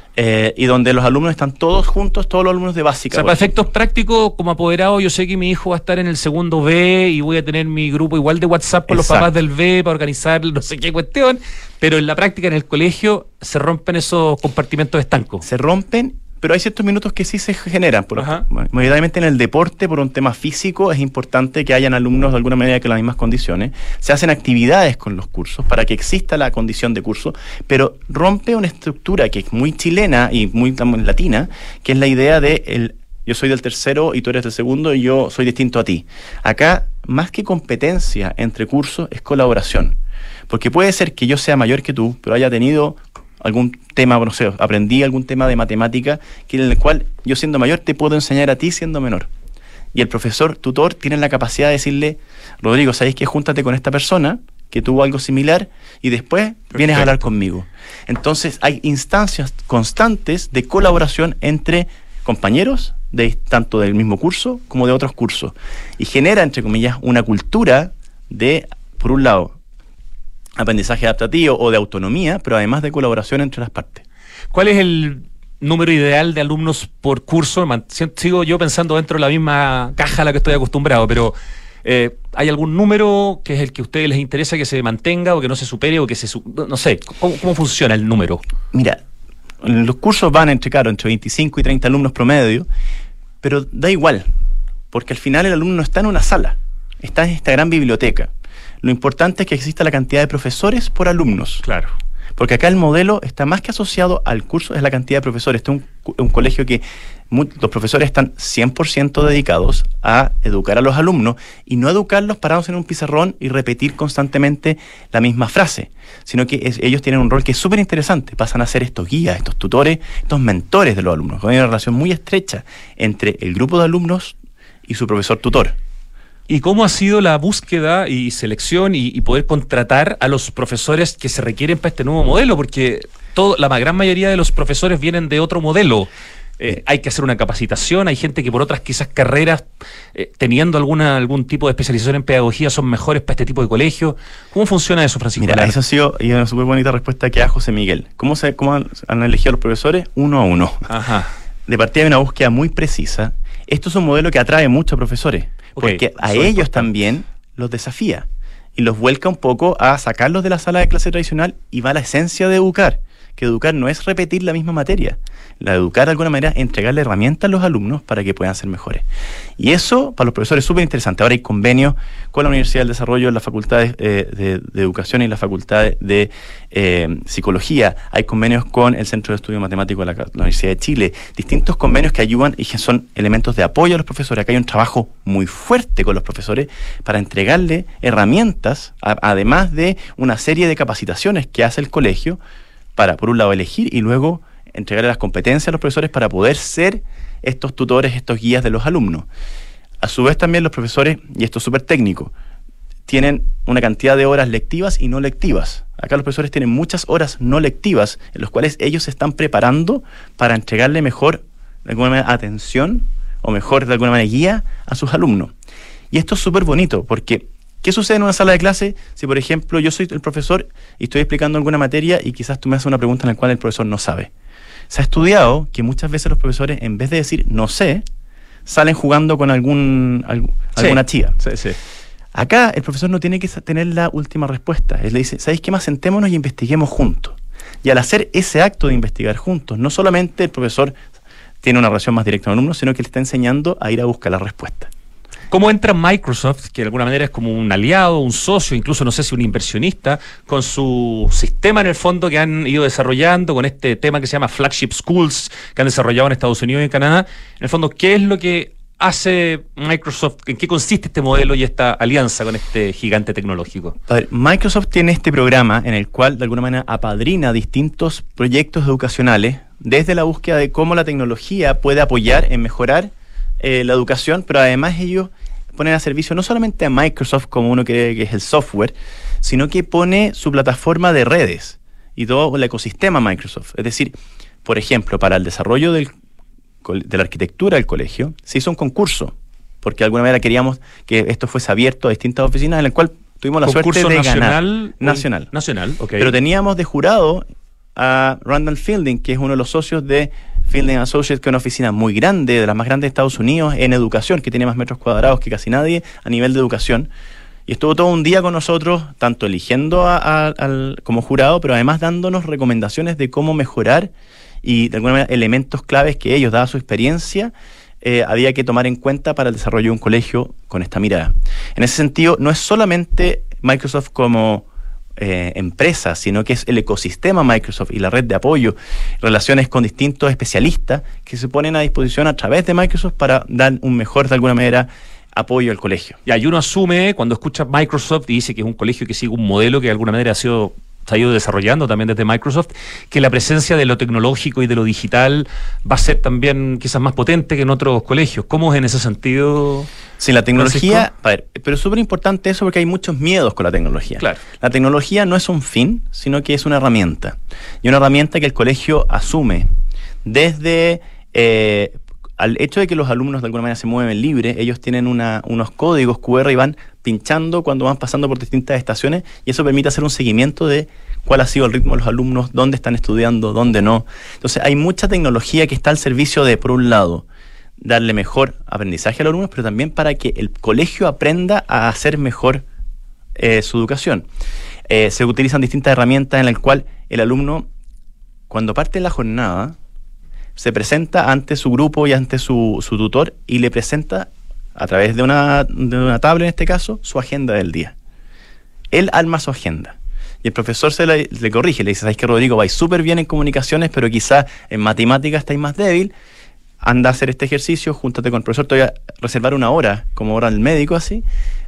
Y donde los alumnos están todos juntos, todos los alumnos de básica. O sea, para efectos prácticos, como apoderado, yo sé que mi hijo va a estar en el segundo B y voy a tener mi grupo igual de WhatsApp con los papás del B para organizar no sé qué cuestión, pero en la práctica, en el colegio, se rompen esos compartimentos estancos. Se rompen, pero hay ciertos minutos que sí se generan. Mayoritariamente en el deporte, por un tema físico, es importante que hayan alumnos de alguna manera con las mismas condiciones. Se hacen actividades con los cursos para que exista la condición de curso, pero rompe una estructura que es muy chilena y muy latina, que es la idea de yo soy del tercero y tú eres del segundo y yo soy distinto a ti. Acá, más que competencia entre cursos, es colaboración. Porque puede ser que yo sea mayor que tú, pero haya tenido algún tema, no sé, aprendí algún tema de matemática en el cual yo siendo mayor te puedo enseñar a ti siendo menor. Y el profesor tutor tiene la capacidad de decirle, Rodrigo, ¿sabéis qué? Júntate con esta persona que tuvo algo similar y después vienes a hablar conmigo. Entonces hay instancias constantes de colaboración entre compañeros, tanto del mismo curso como de otros cursos. Y genera, entre comillas, una cultura de, por un lado, aprendizaje adaptativo o de autonomía, pero además de colaboración entre las partes. ¿Cuál es el número ideal de alumnos por curso? Sigo yo pensando dentro de la misma caja a la que estoy acostumbrado, pero ¿hay algún número que es el que a ustedes les interesa que se mantenga o que no se supere o que no sé, ¿cómo funciona el número? Mira, los cursos van entre 25 y 30 alumnos promedio, pero da igual, porque al final el alumno no está en una sala, está en esta gran biblioteca. Lo importante es que exista la cantidad de profesores por alumnos. Claro. Porque acá el modelo está más que asociado al curso, es la cantidad de profesores. Este es un colegio que los profesores están 100% dedicados a educar a los alumnos y no educarlos parados en un pizarrón y repetir constantemente la misma frase, sino que ellos tienen un rol que es súper interesante. Pasan a ser estos guías, estos tutores, estos mentores de los alumnos. Hay una relación muy estrecha entre el grupo de alumnos y su profesor tutor. ¿Y cómo ha sido la búsqueda y selección y poder contratar a los profesores que se requieren para este nuevo modelo? Porque la gran mayoría de los profesores vienen de otro modelo. Hay que hacer una capacitación, hay gente que por otras quizás carreras, teniendo algún tipo de especialización en pedagogía, son mejores para este tipo de colegio. ¿Cómo funciona eso, Francisco? Mira, eso ha sido una súper bonita respuesta que da José Miguel. ¿Cómo han elegido a los profesores? Uno a uno. Ajá. De partida hay una búsqueda muy precisa. Esto es un modelo que atrae mucho a profesores. Porque a ellos también los desafía y los vuelca un poco a sacarlos de la sala de clase tradicional y va a la esencia de educar, que educar no es repetir la misma materia. La de educar de alguna manera es entregarle herramientas a los alumnos para que puedan ser mejores. Y eso para los profesores es súper interesante. Ahora hay convenios con la Universidad del Desarrollo, la Facultad de Educación y la Facultad de Psicología. Hay convenios con el Centro de Estudio Matemático de la Universidad de Chile. Distintos convenios que ayudan y que son elementos de apoyo a los profesores. Acá hay un trabajo muy fuerte con los profesores para entregarle herramientas, además de una serie de capacitaciones que hace el colegio para, por un lado, elegir y luego entregarle las competencias a los profesores para poder ser estos tutores, estos guías de los alumnos. A su vez también los profesores, y esto es súper técnico, tienen una cantidad de horas lectivas y no lectivas. Acá los profesores tienen muchas horas no lectivas en las cuales ellos se están preparando para entregarle mejor, de alguna manera, atención o mejor, de alguna manera, guía a sus alumnos. Y esto es súper bonito porque ¿qué sucede en una sala de clase si, por ejemplo, yo soy el profesor y estoy explicando alguna materia y quizás tú me haces una pregunta en la cual el profesor no sabe? Se ha estudiado que muchas veces los profesores, en vez de decir no sé, salen jugando con alguna chía. Sí. Acá el profesor no tiene que tener la última respuesta. Él le dice, ¿sabéis qué más? Sentémonos y investiguemos juntos. Y al hacer ese acto de investigar juntos, no solamente el profesor tiene una relación más directa con el alumno, sino que le está enseñando a ir a buscar la respuesta. ¿Cómo entra Microsoft, que de alguna manera es como un aliado, un socio, incluso no sé si un inversionista, con su sistema en el fondo que han ido desarrollando, con este tema que se llama Flagship Schools, que han desarrollado en Estados Unidos y en Canadá? En el fondo, ¿qué es lo que hace Microsoft? ¿En qué consiste este modelo y esta alianza con este gigante tecnológico? A ver, Microsoft tiene este programa en el cual de alguna manera apadrina distintos proyectos educacionales desde la búsqueda de cómo la tecnología puede apoyar en mejorar la educación, pero además ellos ponen a servicio no solamente a Microsoft como uno que es el software, sino que pone su plataforma de redes y todo el ecosistema Microsoft. Es decir, por ejemplo, para el desarrollo de la arquitectura del colegio, se hizo un concurso, porque de alguna manera queríamos que esto fuese abierto a distintas oficinas, en el cual tuvimos la suerte de ganar. Nacional, ok. Pero teníamos de jurado a Randall Fielding, que es uno de los socios de Fielding Associates, que es una oficina muy grande, de las más grandes de Estados Unidos, en educación, que tiene más metros cuadrados que casi nadie a nivel de educación. Y estuvo todo un día con nosotros, tanto eligiendo como jurado, pero además dándonos recomendaciones de cómo mejorar y de alguna manera elementos claves que ellos, dada su experiencia, había que tomar en cuenta para el desarrollo de un colegio con esta mirada. En ese sentido, no es solamente Microsoft como empresa, sino que es el ecosistema Microsoft y la red de apoyo, relaciones con distintos especialistas que se ponen a disposición a través de Microsoft para dar un mejor, de alguna manera, apoyo al colegio. Y uno asume, cuando escucha Microsoft y dice que es un colegio que sigue un modelo que de alguna manera se ha ido desarrollando también desde Microsoft, que la presencia de lo tecnológico y de lo digital va a ser también quizás más potente que en otros colegios. ¿Cómo es en ese sentido? Sí, la tecnología, a ver, pero es súper importante eso porque hay muchos miedos con la tecnología. Claro. La tecnología no es un fin, sino que es una herramienta. Y una herramienta que el colegio asume desde al hecho de que los alumnos de alguna manera se mueven libre. Ellos tienen unos códigos QR y van pinchando cuando van pasando por distintas estaciones, y eso permite hacer un seguimiento de cuál ha sido el ritmo de los alumnos, dónde están estudiando, dónde no. Entonces hay mucha tecnología que está al servicio de, por un lado, darle mejor aprendizaje a los alumnos, pero también para que el colegio aprenda a hacer mejor su educación. Se utilizan distintas herramientas en las cuales el alumno, cuando parte la jornada, se presenta ante su grupo y ante su tutor y le presenta, a través de una tablet en este caso, su agenda del día. Él arma su agenda. Y el profesor le corrige, le dice: ¿sabes qué, Rodrigo? Vais súper bien en comunicaciones, pero quizás en matemáticas estáis más débil. Anda a hacer este ejercicio, júntate con el profesor, te voy a reservar una hora, como hora del médico, así.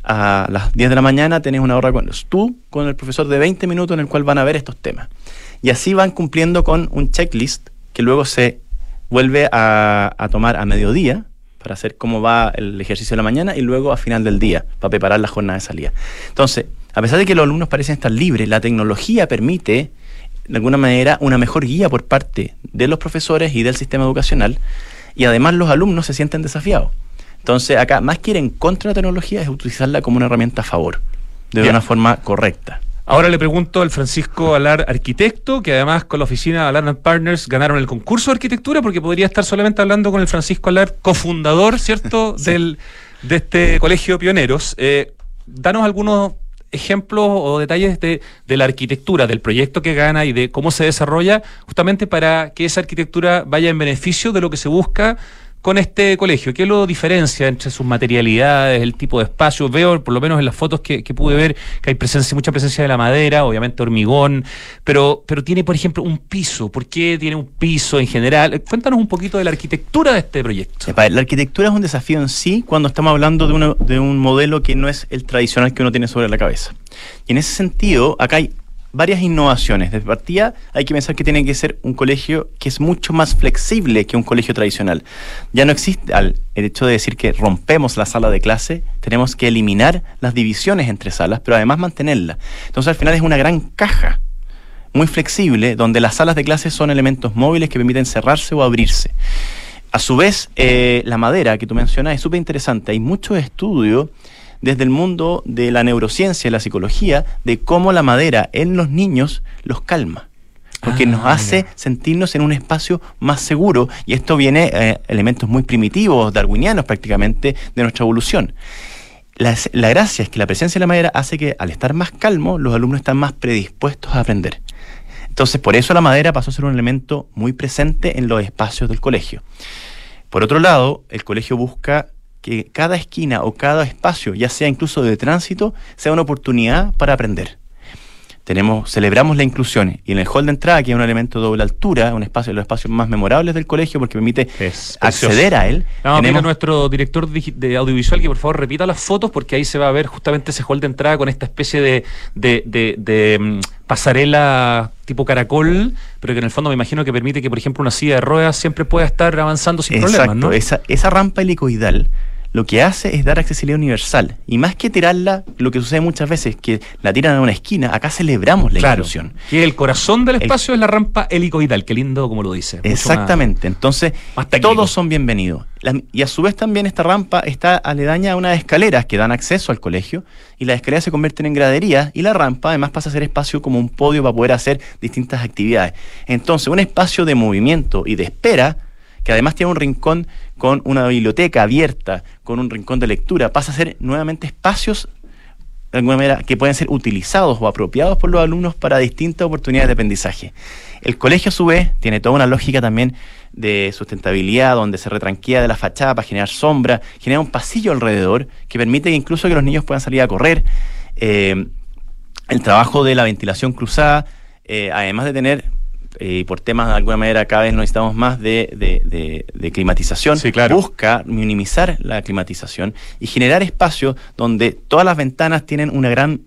A las 10 de la mañana tenés una hora tú con el profesor de 20 minutos en el cual van a ver estos temas. Y así van cumpliendo con un checklist que luego se vuelve a tomar a mediodía para hacer cómo va el ejercicio de la mañana y luego a final del día para preparar la jornada de salida. Entonces, a pesar de que los alumnos parecen estar libres, la tecnología permite, de alguna manera, una mejor guía por parte de los profesores y del sistema educacional, y además los alumnos se sienten desafiados. Entonces, acá, más que ir en contra de la tecnología, es utilizarla como una herramienta a favor, de una forma correcta. Ahora le pregunto al Francisco Alar, arquitecto, que además con la oficina Alar & Partners ganaron el concurso de arquitectura, porque podría estar solamente hablando con el Francisco Alar, cofundador, ¿cierto?, sí, de este colegio de pioneros. Danos algunos ejemplos o detalles de la arquitectura, del proyecto que gana y de cómo se desarrolla, justamente para que esa arquitectura vaya en beneficio de lo que se busca con este colegio. ¿Qué lo diferencia entre sus materialidades, el tipo de espacio? Veo, por lo menos en las fotos que pude ver, que hay mucha presencia de la madera, obviamente hormigón, pero tiene, por ejemplo, un piso. ¿Por qué tiene un piso en general? Cuéntanos un poquito de la arquitectura de este proyecto. La arquitectura es un desafío en sí cuando estamos hablando de un modelo que no es el tradicional que uno tiene sobre la cabeza. Y en ese sentido, acá hay varias innovaciones. De partida, hay que pensar que tiene que ser un colegio que es mucho más flexible que un colegio tradicional. Ya no existe el hecho de decir que rompemos la sala de clase, tenemos que eliminar las divisiones entre salas, pero además mantenerla. Entonces, al final es una gran caja muy flexible, donde las salas de clase son elementos móviles que permiten cerrarse o abrirse. A su vez, la madera que tú mencionas es súper interesante. Hay muchos estudios desde el mundo de la neurociencia y la psicología, de cómo la madera en los niños los calma, porque nos hace sentirnos en un espacio más seguro, y esto viene elementos muy primitivos, darwinianos prácticamente, de nuestra evolución. La gracia es que la presencia de la madera hace que, al estar más calmo, los alumnos están más predispuestos a aprender. Entonces, por eso la madera pasó a ser un elemento muy presente en los espacios del colegio. Por otro lado, el colegio busca que cada esquina o cada espacio, ya sea incluso de tránsito, sea una oportunidad para aprender. celebramos la inclusión, y en el hall de entrada, que es un elemento de doble altura, un espacio de los espacios más memorables del colegio porque permite acceder a él. Vamos a pedir a nuestro director de audiovisual que por favor repita las fotos, porque ahí se va a ver justamente ese hall de entrada con esta especie de pasarela tipo caracol, pero que en el fondo me imagino que permite que, por ejemplo, una silla de ruedas siempre pueda estar avanzando sin problemas, ¿no? Esa rampa helicoidal lo que hace es dar accesibilidad universal. Y más que tirarla, lo que sucede muchas veces, que la tiran a una esquina, acá celebramos la inclusión. Que el corazón del espacio es la rampa helicoidal, qué lindo como lo dice. Exactamente, entonces todos son bienvenidos. Y a su vez también esta rampa está aledaña a unas escaleras que dan acceso al colegio, y las escaleras se convierten en graderías, y la rampa además pasa a ser espacio como un podio para poder hacer distintas actividades. Entonces, un espacio de movimiento y de espera, que además tiene un rincón con una biblioteca abierta, con un rincón de lectura, pasa a ser nuevamente espacios de alguna manera que pueden ser utilizados o apropiados por los alumnos para distintas oportunidades de aprendizaje. El colegio, a su vez, tiene toda una lógica también de sustentabilidad, donde se retranquea de la fachada para generar sombra, genera un pasillo alrededor que permite incluso que los niños puedan salir a correr. El trabajo de la ventilación cruzada, además de tener... por temas de alguna manera cada vez necesitamos más de climatización, sí, claro. Busca minimizar la climatización y generar espacios donde todas las ventanas tienen una gran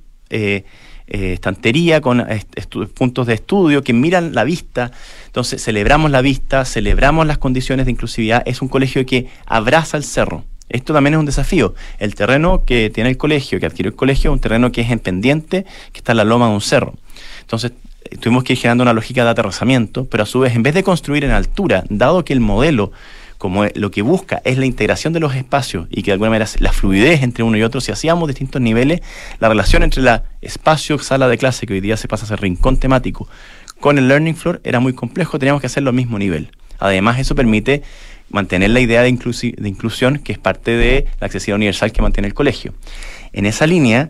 estantería con puntos de estudio que miran la vista. Entonces celebramos la vista, celebramos las condiciones de inclusividad. Es un colegio que abraza el cerro. Esto también es un desafío. El terreno que tiene el colegio, que adquirió el colegio, es un terreno que es en pendiente, que está en la loma de un cerro. Entonces tuvimos que ir generando una lógica de aterrazamiento, pero a su vez, en vez de construir en altura, dado que el modelo, como lo que busca es la integración de los espacios y que de alguna manera la fluidez entre uno y otro, si hacíamos distintos niveles, la relación entre la espacio, sala de clase, que hoy día se pasa a ser rincón temático, con el learning floor era muy complejo, teníamos que hacerlo al mismo nivel. Además, eso permite mantener la idea de inclusión, que es parte de la accesibilidad universal que mantiene el colegio. En esa línea,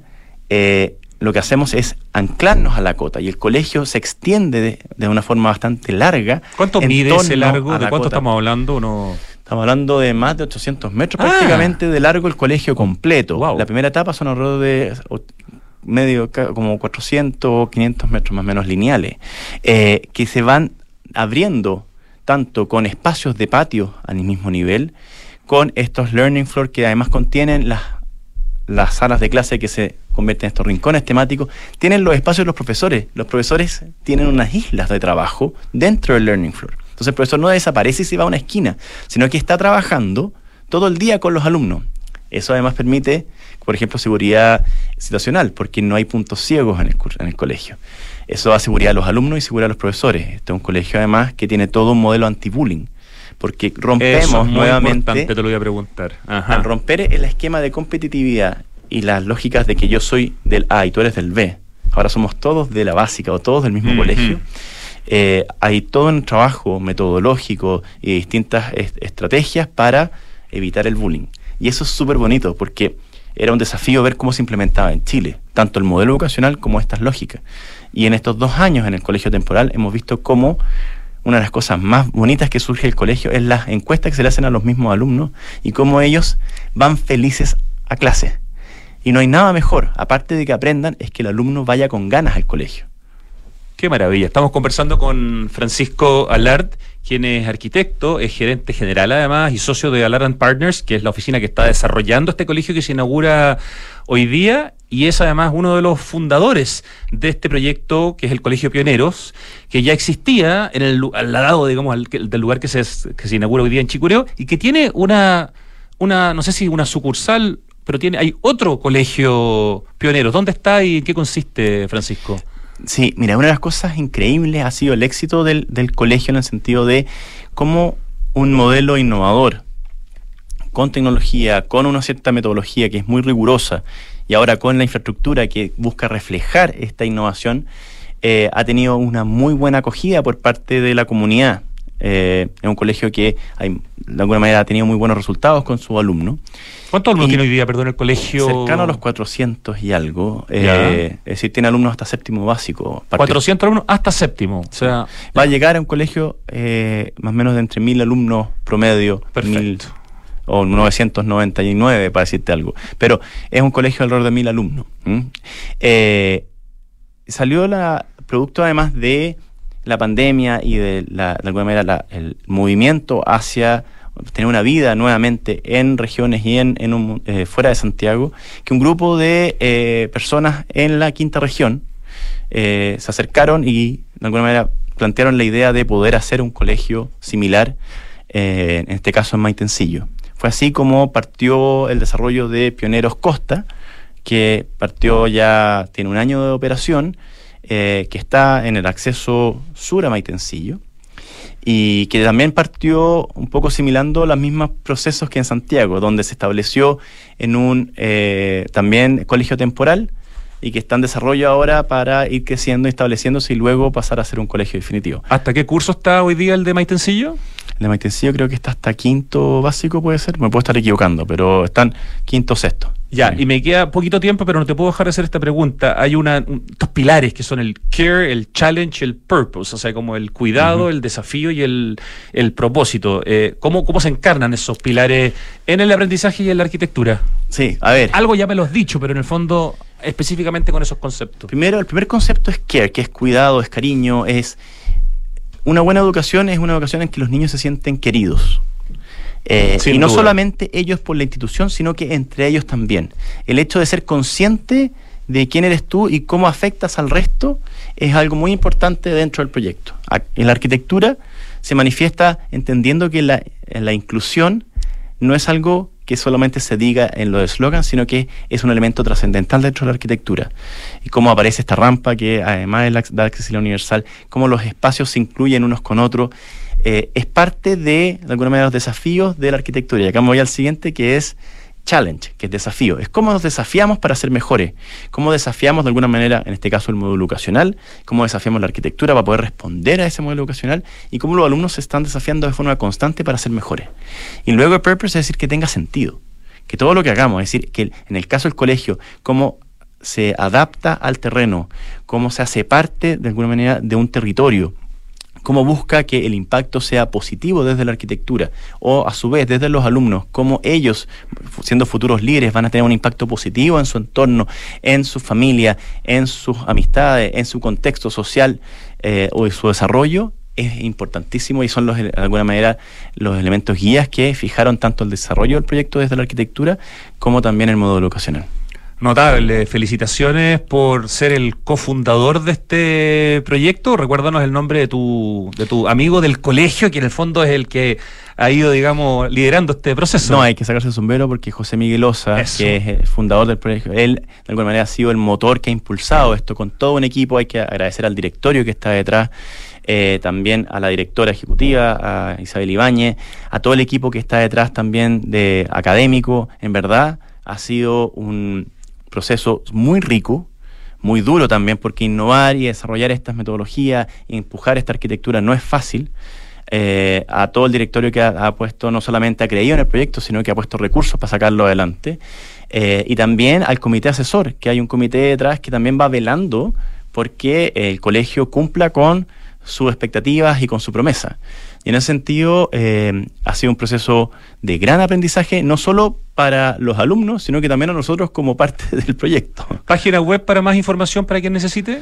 lo que hacemos es anclarnos a la cota, y el colegio se extiende de una forma bastante larga. ¿Cuánto mide ese largo? ¿De cuánto estamos hablando? Estamos hablando de más de 800 metros prácticamente de largo el colegio completo. Wow. La primera etapa son alrededor de como 400, 500 metros más o menos lineales, que se van abriendo tanto con espacios de patio al mismo nivel, con estos learning floor que además contienen las salas de clase que se convierten en estos rincones temáticos, tienen los espacios de los profesores. Los profesores tienen unas islas de trabajo dentro del learning floor. Entonces el profesor no desaparece y se va a una esquina, sino que está trabajando todo el día con los alumnos. Eso además permite, por ejemplo, seguridad situacional, porque no hay puntos ciegos en el colegio. Eso da seguridad a los alumnos y seguridad a los profesores. Este es un colegio además que tiene todo un modelo anti-bullying, porque rompemos eso es muy nuevamente. Importante, te lo voy a preguntar. Ajá. Al romper el esquema de competitividad y las lógicas de que yo soy del A y tú eres del B, ahora somos todos de la básica o todos del mismo colegio, hay todo un trabajo metodológico y distintas estrategias para evitar el bullying. Y eso es súper bonito porque era un desafío ver cómo se implementaba en Chile, tanto el modelo educacional como estas lógicas. Y en estos 2 años en el colegio temporal hemos visto cómo una de las cosas más bonitas que surge del colegio es las encuestas que se le hacen a los mismos alumnos y cómo ellos van felices a clase. Y no hay nada mejor, aparte de que aprendan, es que el alumno vaya con ganas al colegio. Qué maravilla. Estamos conversando con Francisco Alard, quien es arquitecto, es gerente general además y socio de Alard & Partners, que es la oficina que está desarrollando este colegio que se inaugura hoy día, y es además uno de los fundadores de este proyecto, que es el Colegio Pioneros, que ya existía al lado, digamos, del lugar que se inaugura hoy día en Chicureo, y que tiene una no sé si una sucursal, pero hay otro colegio Pioneros. ¿Dónde está y en qué consiste, Francisco? Sí, mira, una de las cosas increíbles ha sido el éxito del colegio en el sentido de cómo un modelo innovador, con tecnología, con una cierta metodología que es muy rigurosa, y ahora con la infraestructura que busca reflejar esta innovación, ha tenido una muy buena acogida por parte de la comunidad. Es un colegio que de alguna manera ha tenido muy buenos resultados con sus alumnos. ¿Cuántos alumnos tiene hoy día, perdón, el colegio? Cercano a los 400 y algo. Es decir, tiene alumnos hasta séptimo básico. 400 alumnos hasta séptimo. O sea, va a llegar a un colegio más o menos de entre 1000 alumnos promedio. Perfecto. 1000 o 999, para decirte algo. Pero es un colegio alrededor de 1000 alumnos. salió producto además de la pandemia y de alguna manera el movimiento hacia tener una vida nuevamente en regiones y fuera de Santiago, que un grupo de personas en la quinta región se acercaron y de alguna manera plantearon la idea de poder hacer un colegio similar, en este caso en Maitencillo. Fue así como partió el desarrollo de Pioneros Costa, que tiene un año de operación, que está en el acceso sur a Maitencillo, y que también partió un poco asimilando los mismos procesos que en Santiago, donde se estableció en un también colegio temporal, y que está en desarrollo ahora para ir creciendo y estableciéndose y luego pasar a ser un colegio definitivo. ¿Hasta qué curso está hoy día el de Maitencillo? El de Maitencillo creo que está hasta quinto básico, puede ser, me puedo estar equivocando, pero están quinto, sexto. Ya, Sí. Y me queda poquito tiempo, pero no te puedo dejar de hacer esta pregunta. Hay estos pilares que son el care, el challenge y el purpose, o sea, como el cuidado, el desafío y el propósito. ¿Cómo se encarnan esos pilares en el aprendizaje y en la arquitectura? Sí, a ver. Algo ya me lo has dicho, pero en el fondo, específicamente con esos conceptos. Primero, el primer concepto es care, que es cuidado, es cariño, es una buena educación, es una educación en que los niños se sienten queridos. Y no solamente ellos por la institución, sino que entre ellos también. El hecho de ser consciente de quién eres tú y cómo afectas al resto es algo muy importante dentro del proyecto. En la arquitectura se manifiesta entendiendo que la inclusión no es algo que solamente se diga en los eslogans, sino que es un elemento trascendental dentro de la arquitectura. Y cómo aparece esta rampa que además da accesibilidad universal, cómo los espacios se incluyen unos con otros, es parte de alguna manera, los desafíos de la arquitectura. Y acá me voy al siguiente, que es challenge, que es desafío. Es cómo nos desafiamos para ser mejores, cómo desafiamos de alguna manera, en este caso el modelo educacional, cómo desafiamos la arquitectura para poder responder a ese modelo educacional y cómo los alumnos se están desafiando de forma constante para ser mejores. Y luego el purpose es decir que tenga sentido, que todo lo que hagamos, es decir, que en el caso del colegio, cómo se adapta al terreno, cómo se hace parte de alguna manera de un territorio, cómo busca que el impacto sea positivo desde la arquitectura o a su vez desde los alumnos, cómo ellos, siendo futuros líderes, van a tener un impacto positivo en su entorno, en su familia, en sus amistades, en su contexto social o en su desarrollo, es importantísimo y son de alguna manera los elementos guías que fijaron tanto el desarrollo del proyecto desde la arquitectura como también el modo educacional. Notable, felicitaciones por ser el cofundador de este proyecto. Recuérdanos el nombre de tu amigo del colegio, que en el fondo es el que ha ido, digamos, liderando este proceso. No, hay que sacarse el sombrero porque José Miguel Osa, que es el fundador del proyecto, él de alguna manera ha sido el motor que ha impulsado esto con todo un equipo. Hay que agradecer al directorio que está detrás, también a la directora ejecutiva, a Isabel Ibáñez, a todo el equipo que está detrás también de académico. En verdad ha sido un proceso muy rico, muy duro también, porque innovar y desarrollar estas metodologías y empujar esta arquitectura no es fácil. A todo el directorio que ha puesto, no solamente ha creído en el proyecto, sino que ha puesto recursos para sacarlo adelante, y también al comité asesor, que hay un comité detrás que también va velando porque el colegio cumpla con sus expectativas y con su promesa. Y en ese sentido ha sido un proceso de gran aprendizaje, no solo para los alumnos, sino que también a nosotros como parte del proyecto. ¿Página web para más información para quien necesite?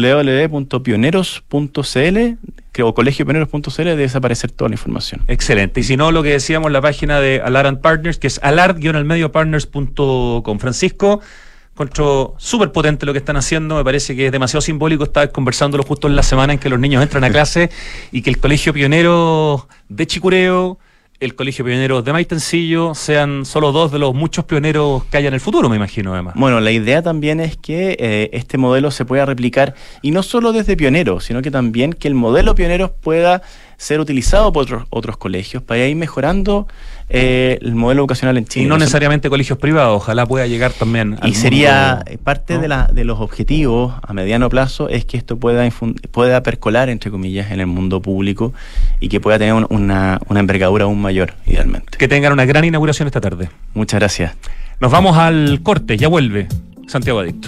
www.pioneros.cl o colegiopioneros.cl, debe aparecer toda la información. Excelente. Y si no, lo que decíamos, la página de Alard Partners, que es alard-partners.com. Francisco, encuentro súper potente lo que están haciendo, me parece que es demasiado simbólico. Estaba conversándolo justo en la semana en que los niños entran a clase y que el Colegio Pionero de Chicureo, el Colegio Pionero de Maitencillo sean solo dos de los muchos pioneros que haya en el futuro, me imagino, además. Bueno, la idea también es que este modelo se pueda replicar, y no solo desde Pioneros, sino que también que el modelo Pioneros pueda ser utilizado por otros colegios para ir mejorando el modelo educacional en Chile. Y no necesariamente colegios privados, ojalá pueda llegar también al y sería mundo, parte, ¿no? de los objetivos a mediano plazo es que esto pueda percolar, entre comillas, en el mundo público y que pueda tener una envergadura aún mayor, idealmente. Que tengan una gran inauguración esta tarde. Muchas gracias. Nos vamos al corte, ya vuelve Santiago Adicto.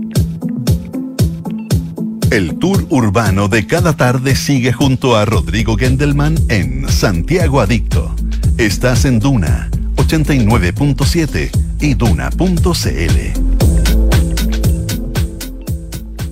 El tour urbano de cada tarde sigue junto a Rodrigo Gendelman en Santiago Adicto. Estás en Duna 89.7 y Duna.cl.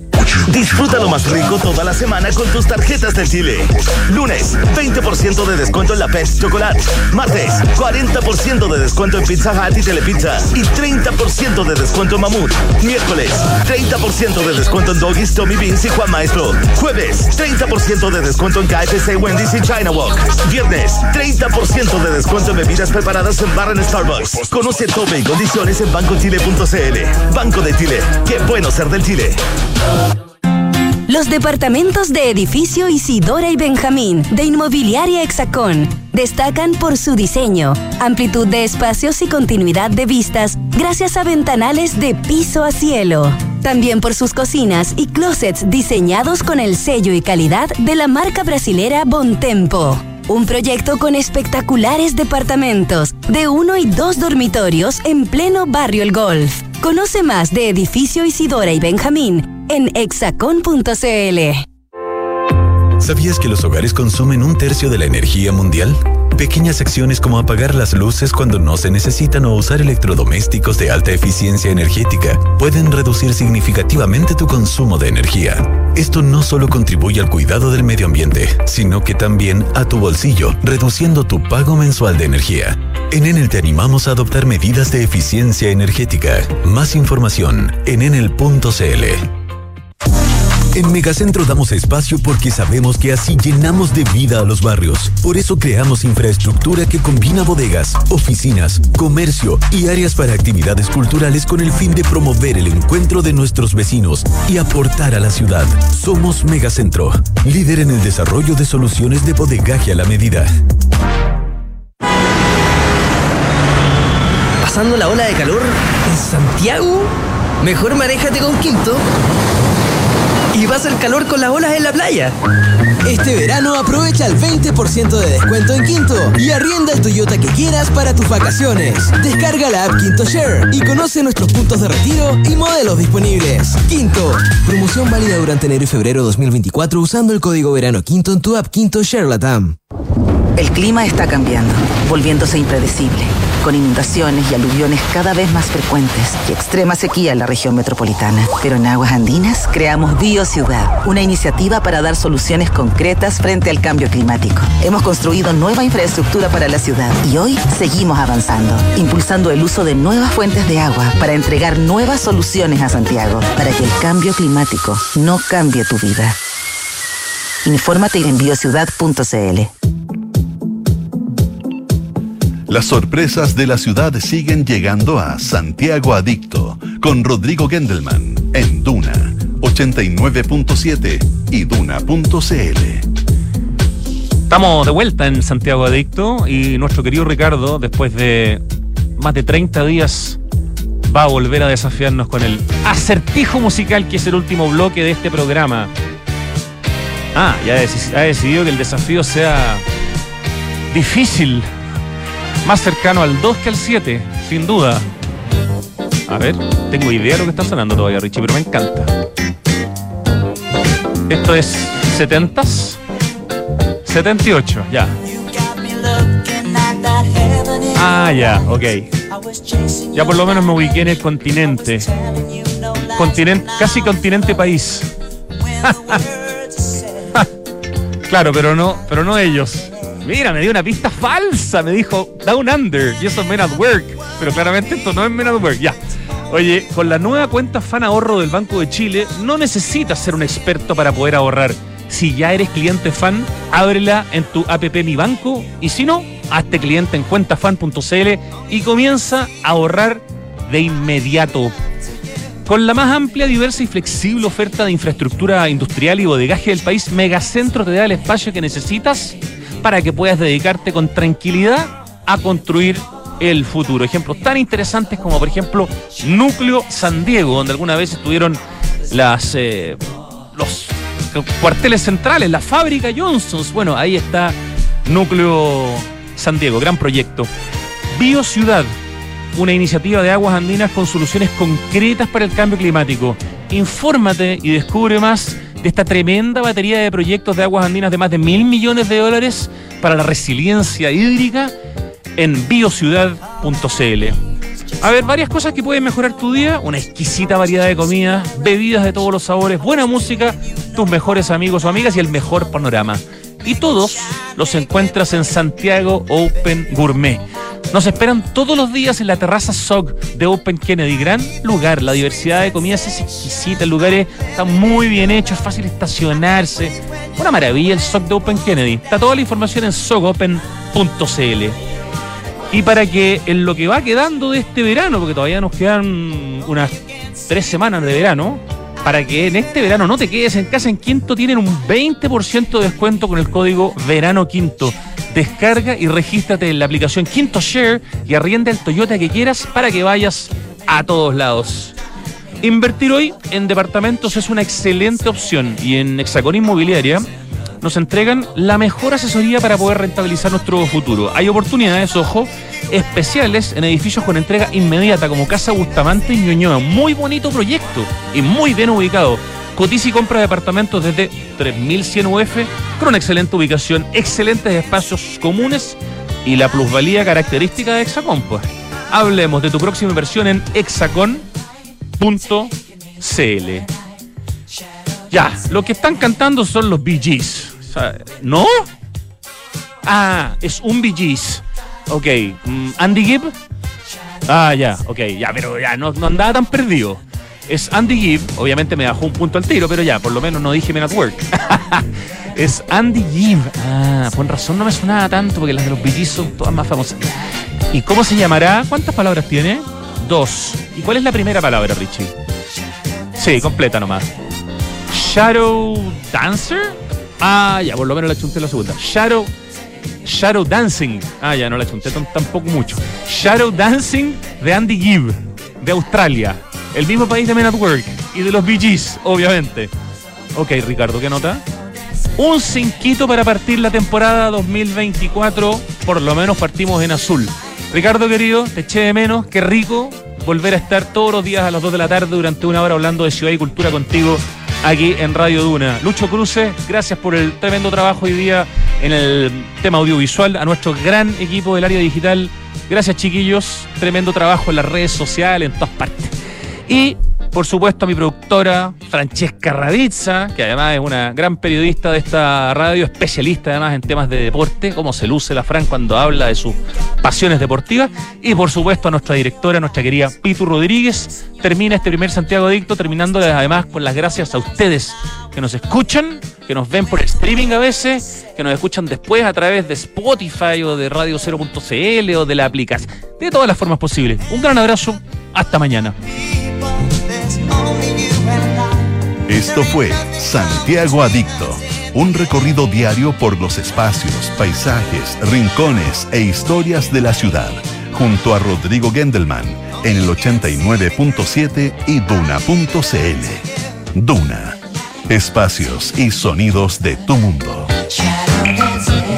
Disfruta lo más rico toda la semana con tus tarjetas del Chile. Lunes, 20% de descuento en la Pet Chocolate. Martes, 40% de descuento en Pizza Hut y Telepizza. Y 30% de descuento en Mamut. Miércoles, 30% de descuento en Doggies, Tommy Beans y Juan Maestro. Jueves, 30% de descuento en KFC, Wendy's y China Walk. Viernes, 30% de descuento en bebidas preparadas en bar en Starbucks. Conoce tope y condiciones en bancochile.cl. Banco de Chile. Qué bueno ser del Chile. Los departamentos de edificio Isidora y Benjamín de Inmobiliaria Hexacón destacan por su diseño, amplitud de espacios y continuidad de vistas gracias a ventanales de piso a cielo. También por sus cocinas y closets diseñados con el sello y calidad de la marca brasilera Bontempo. Un proyecto con espectaculares departamentos de 1 y 2 dormitorios en pleno barrio El Golf. Conoce más de Edificio Isidora y Benjamín en hexacon.cl. ¿Sabías que los hogares consumen 1/3 de la energía mundial? Pequeñas acciones como apagar las luces cuando no se necesitan o usar electrodomésticos de alta eficiencia energética pueden reducir significativamente tu consumo de energía. Esto no solo contribuye al cuidado del medio ambiente, sino que también a tu bolsillo, reduciendo tu pago mensual de energía. En Enel te animamos a adoptar medidas de eficiencia energética. Más información en enel.cl. En Megacentro damos espacio porque sabemos que así llenamos de vida a los barrios. Por eso creamos infraestructura que combina bodegas, oficinas, comercio y áreas para actividades culturales con el fin de promover el encuentro de nuestros vecinos y aportar a la ciudad. Somos Megacentro, líder en el desarrollo de soluciones de bodegaje a la medida. ¿Pasando la ola de calor en Santiago? Mejor manéjate con Quinto y vas al calor con las olas en la playa. Este verano aprovecha el 20% de descuento en Quinto y arrienda el Toyota que quieras para tus vacaciones. Descarga la app Quinto Share y conoce nuestros puntos de retiro y modelos disponibles. Quinto, promoción válida durante enero y febrero 2024 usando el código verano Quinto en tu app Quinto Share Latam. El clima está cambiando, volviéndose impredecible, con inundaciones y aluviones cada vez más frecuentes y extrema sequía en la región metropolitana. Pero en Aguas Andinas creamos BioCiudad, una iniciativa para dar soluciones concretas frente al cambio climático. Hemos construido nueva infraestructura para la ciudad y hoy seguimos avanzando, impulsando el uso de nuevas fuentes de agua para entregar nuevas soluciones a Santiago, para que el cambio climático no cambie tu vida. Infórmate en biociudad.cl. Las sorpresas de la ciudad siguen llegando a Santiago Adicto con Rodrigo Gendelman en Duna 89.7 y Duna.cl. Estamos de vuelta en Santiago Adicto y nuestro querido Ricardo, después de más de 30 días, va a volver a desafiarnos con el acertijo musical, que es el último bloque de este programa. Ya ha decidido que el desafío sea difícil. Más cercano al 2 que al 7, sin duda. A ver, tengo idea de lo que está sonando todavía, Richie, pero me encanta. Esto es 70s, 78, ya. Ya, ok. Ya por lo menos me ubiqué en el continente. Casi continente país. Claro, pero no ellos. Mira, me dio una pista falsa, me dijo Down Under, y eso es Men at Work, pero claramente esto no es Men at Work, ya. Oye, con la nueva cuenta Fan Ahorro del Banco de Chile, no necesitas ser un experto para poder ahorrar. Si ya eres cliente Fan, ábrela en tu app Mi Banco, y si no, hazte cliente en cuentafan.cl y comienza a ahorrar de inmediato. Con la más amplia, diversa y flexible oferta de infraestructura industrial y bodegaje del país, Megacentro te da el espacio que necesitas para que puedas dedicarte con tranquilidad a construir el futuro. Ejemplos tan interesantes como, por ejemplo, Núcleo San Diego, donde alguna vez estuvieron los cuarteles centrales, la fábrica Johnson's. Bueno, ahí está Núcleo San Diego, gran proyecto. BioCiudad, una iniciativa de Aguas Andinas con soluciones concretas para el cambio climático. Infórmate y descubre más de esta tremenda batería de proyectos de Aguas Andinas de más de $1.000 millones para la resiliencia hídrica en biociudad.cl. A ver, varias cosas que pueden mejorar tu día. Una exquisita variedad de comidas, bebidas de todos los sabores, buena música, tus mejores amigos o amigas y el mejor panorama. Y todos los encuentras en Santiago Open Gourmet. Nos esperan todos los días en la terraza SOG de Open Kennedy. Gran lugar, la diversidad de comidas es exquisita, el lugar está muy bien hecho, es fácil estacionarse. Una maravilla el SOG de Open Kennedy. Está toda la información en sogopen.cl. Y para que en lo que va quedando de este verano, porque todavía nos quedan unas 3 semanas de verano, para que en este verano no te quedes en casa, en Quinto tienen un 20% de descuento con el código Verano Quinto. Descarga y regístrate en la aplicación Quinto Share y arrienda el Toyota que quieras para que vayas a todos lados. Invertir hoy en departamentos es una excelente opción y en Hexacón Inmobiliaria nos entregan la mejor asesoría para poder rentabilizar nuestro futuro. Hay oportunidades, ojo, especiales en edificios con entrega inmediata como Casa Bustamante y Ñuñoa. Muy bonito proyecto y muy bien ubicado. Cotiza y compra departamentos desde 3.100 UF con una excelente ubicación, excelentes espacios comunes y la plusvalía característica de Hexacón. Pues hablemos de tu próxima inversión en hexacon.cl. Ya, lo que están cantando son los Bee Gees. ¿No? Ah, es un Bee Gees. Ok, Andy Gibb. Ah, ya, ok, ya, pero ya no andaba tan perdido. Es Andy Gibb, obviamente me bajó un punto al tiro, pero ya, por lo menos no dije Men at Work. Es Andy Gibb. Ah, con razón no me sonaba tanto, porque las de los Bee Gees son todas más famosas. ¿Y cómo se llamará? ¿Cuántas palabras tiene? 2. ¿Y cuál es la primera palabra, Richie? Sí, completa nomás. Shadow Dancer. Ah, ya, por lo menos la chunté la segunda. Shadow Dancing. Ah, ya, no la chunté tampoco mucho. Shadow Dancing de Andy Gibb, de Australia. El mismo país de Men at Work y de los Bee Gees, obviamente. Ok, Ricardo, ¿qué nota? Un 5 para partir la temporada 2024. Por lo menos partimos en azul. Ricardo, querido, te eché de menos. Qué rico volver a estar todos los días a las 2 de la tarde durante una hora hablando de ciudad y cultura contigo aquí en Radio Duna. Lucho Cruces, gracias por el tremendo trabajo hoy día en el tema audiovisual. A nuestro gran equipo del área digital, gracias, chiquillos. Tremendo trabajo en las redes sociales, en todas partes. Y, por supuesto, a mi productora, Francesca Ravizza, que además es una gran periodista de esta radio, especialista además en temas de deporte, cómo se luce la Fran cuando habla de sus pasiones deportivas. Y, por supuesto, a nuestra directora, nuestra querida Pitu Rodríguez. Termina este primer Santiago Adicto, terminándoles además con las gracias a ustedes que nos escuchan, que nos ven por streaming a veces, que nos escuchan después a través de Spotify o de Radio 0.cl o de la aplicación, de todas las formas posibles. Un gran abrazo, hasta mañana. Esto fue Santiago Adicto, un recorrido diario por los espacios, paisajes, rincones e historias de la ciudad, junto a Rodrigo Gendelman en el 89.7 y Duna.cl. Duna, espacios y sonidos de tu mundo.